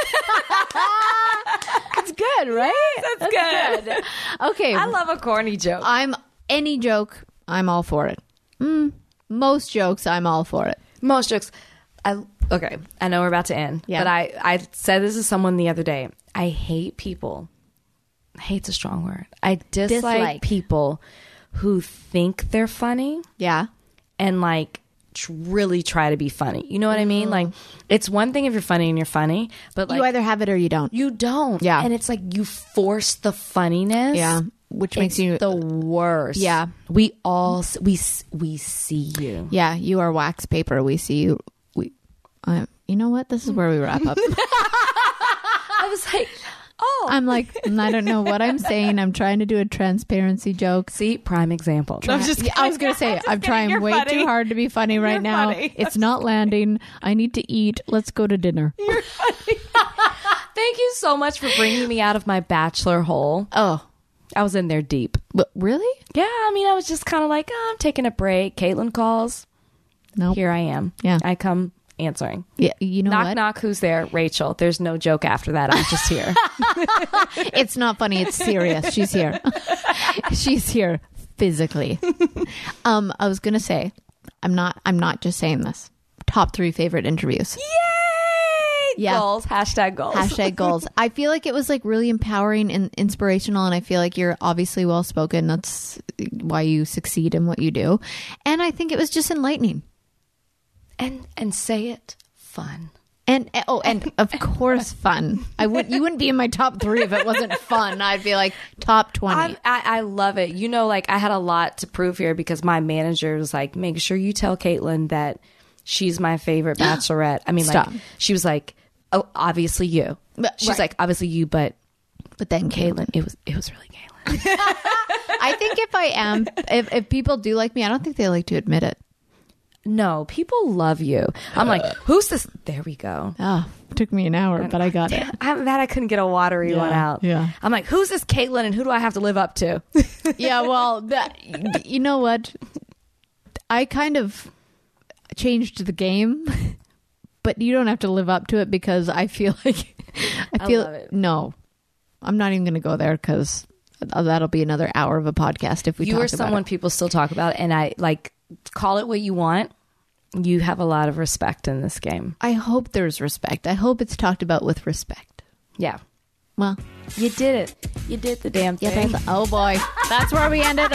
That's good, right? Yes, that's, that's good. good. Okay. I love a corny joke. I'm any joke, I'm all for it. Mm, most jokes, I'm all for it. Most jokes. I okay. I know we're about to end, Yeah. but I I said this to someone the other day. I hate people. Hate's a strong word. I dislike, Dislike. people who think they're funny Yeah. and like tr- really try to be funny. You know what I mean? Like, it's one thing if you're funny and you're funny, but like you either have it or you don't. you don't. Yeah. and it's like you force the funniness. Yeah. Which makes It's you the worst. Yeah. we all s- we s- we see you. Yeah, you are wax paper. We see you. We, uh, you know what? This is where we wrap up. I was like, oh, I'm like, I don't know what I'm saying. I'm trying to do a transparency joke. see, prime example. Yeah, I was going to say, I'm trying way too hard to be funny right You're now. funny. It's not landing. I need to eat. Let's go to dinner. Thank you so much for bringing me out of my bachelor hole. Oh, I was in there deep. but really? Yeah, I mean, I was just kind of like, oh, I'm taking a break. Caitlin calls. No. Here I am. Yeah. I come answering. Yeah, you know knock, what? knock. Who's there? Rachel. There's no joke after that. I'm just here. It's not funny. It's serious. She's here. She's here physically. Um, I was gonna say, I'm not. I'm not just saying this. Top three favorite interviews. Yay! Yeah. Goals. Hashtag goals. Hashtag goals. I feel like it was like really empowering and inspirational, and I feel like you're obviously well spoken. That's why you succeed in what you do, and I think it was just enlightening. And and say it fun. And oh, and of course, fun. I would. You wouldn't be in my top three if it wasn't fun. I'd be like top twenty. I'm, I, I love it. You know, like I had a lot to prove here because my manager was like, make sure you tell Caitlin that she's my favorite bachelorette. I mean, Stop. like she was like, oh, obviously you. But- She's right. like, obviously you, but but then Caitlin, it was it was really Caitlin. I think if I am, if if people do like me, I don't think they like to admit it. No, people love you. I'm like, who's this? There we go. Oh, took me an hour, but I got it. I'm mad I couldn't get a watery Yeah, one out. yeah. I'm like, who's this Caitlin and who do I have to live up to? Yeah, well, that, you know what? I kind of changed the game, but you don't have to live up to it because I feel like I I feel love it. no. I'm not even going to go there because that'll be another hour of a podcast if we You talk are about someone it. people still talk about, and I like call it what you want. You have a lot of respect in this game. I hope there's respect. I hope it's talked about with respect. Yeah. Well, You did it. You did the damn yeah, thing. that's, oh boy, that's where we ended.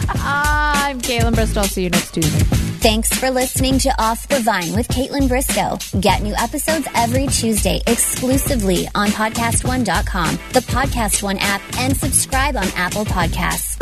I'm Caitlin Bristol. See you next Tuesday. Thanks for listening to Off the Vine with Caitlin Briscoe. Get new episodes every Tuesday exclusively on podcast one dot com, the Podcast One app, and subscribe on Apple Podcasts.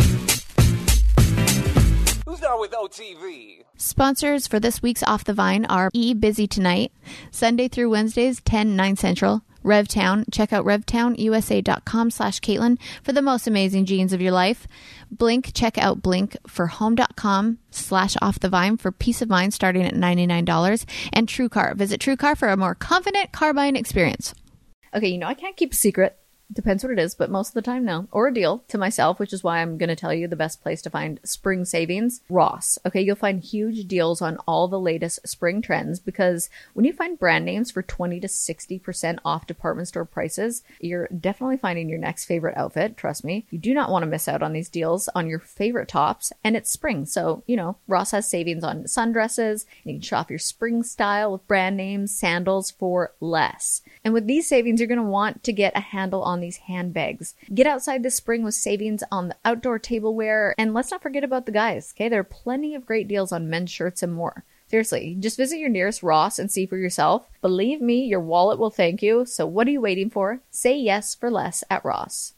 Who's down with O T V? Sponsors for this week's Off the Vine are E Busy Tonight, Sunday through Wednesdays, ten, nine Central. RevTown. Check out revtownusa.com slash Caitlin for the most amazing jeans of your life. Blink. Check out Blink for home.com slash off the vine for peace of mind starting at ninety-nine dollars. And TrueCar. Visit TrueCar for a more confident car buying experience. Okay, you know I can't keep a secret. Depends what it is, but most of the time, no. Or a deal to myself, which is why I'm going to tell you the best place to find spring savings, Ross. Okay, you'll find huge deals on all the latest spring trends because when you find brand names for twenty to sixty percent off department store prices, you're definitely finding your next favorite outfit. Trust me. You do not want to miss out on these deals on your favorite tops, and it's spring. So, you know, Ross has savings on sundresses. You can shop your spring style with brand names, sandals for less. And with these savings, you're going to want to get a handle on these handbags. Get outside this spring with savings on the outdoor tableware. And let's not forget about the guys, okay? There are plenty of great deals on men's shirts and more. Seriously, just visit your nearest Ross and see for yourself. Believe me, your wallet will thank you. So what are you waiting for? Say yes for less at Ross.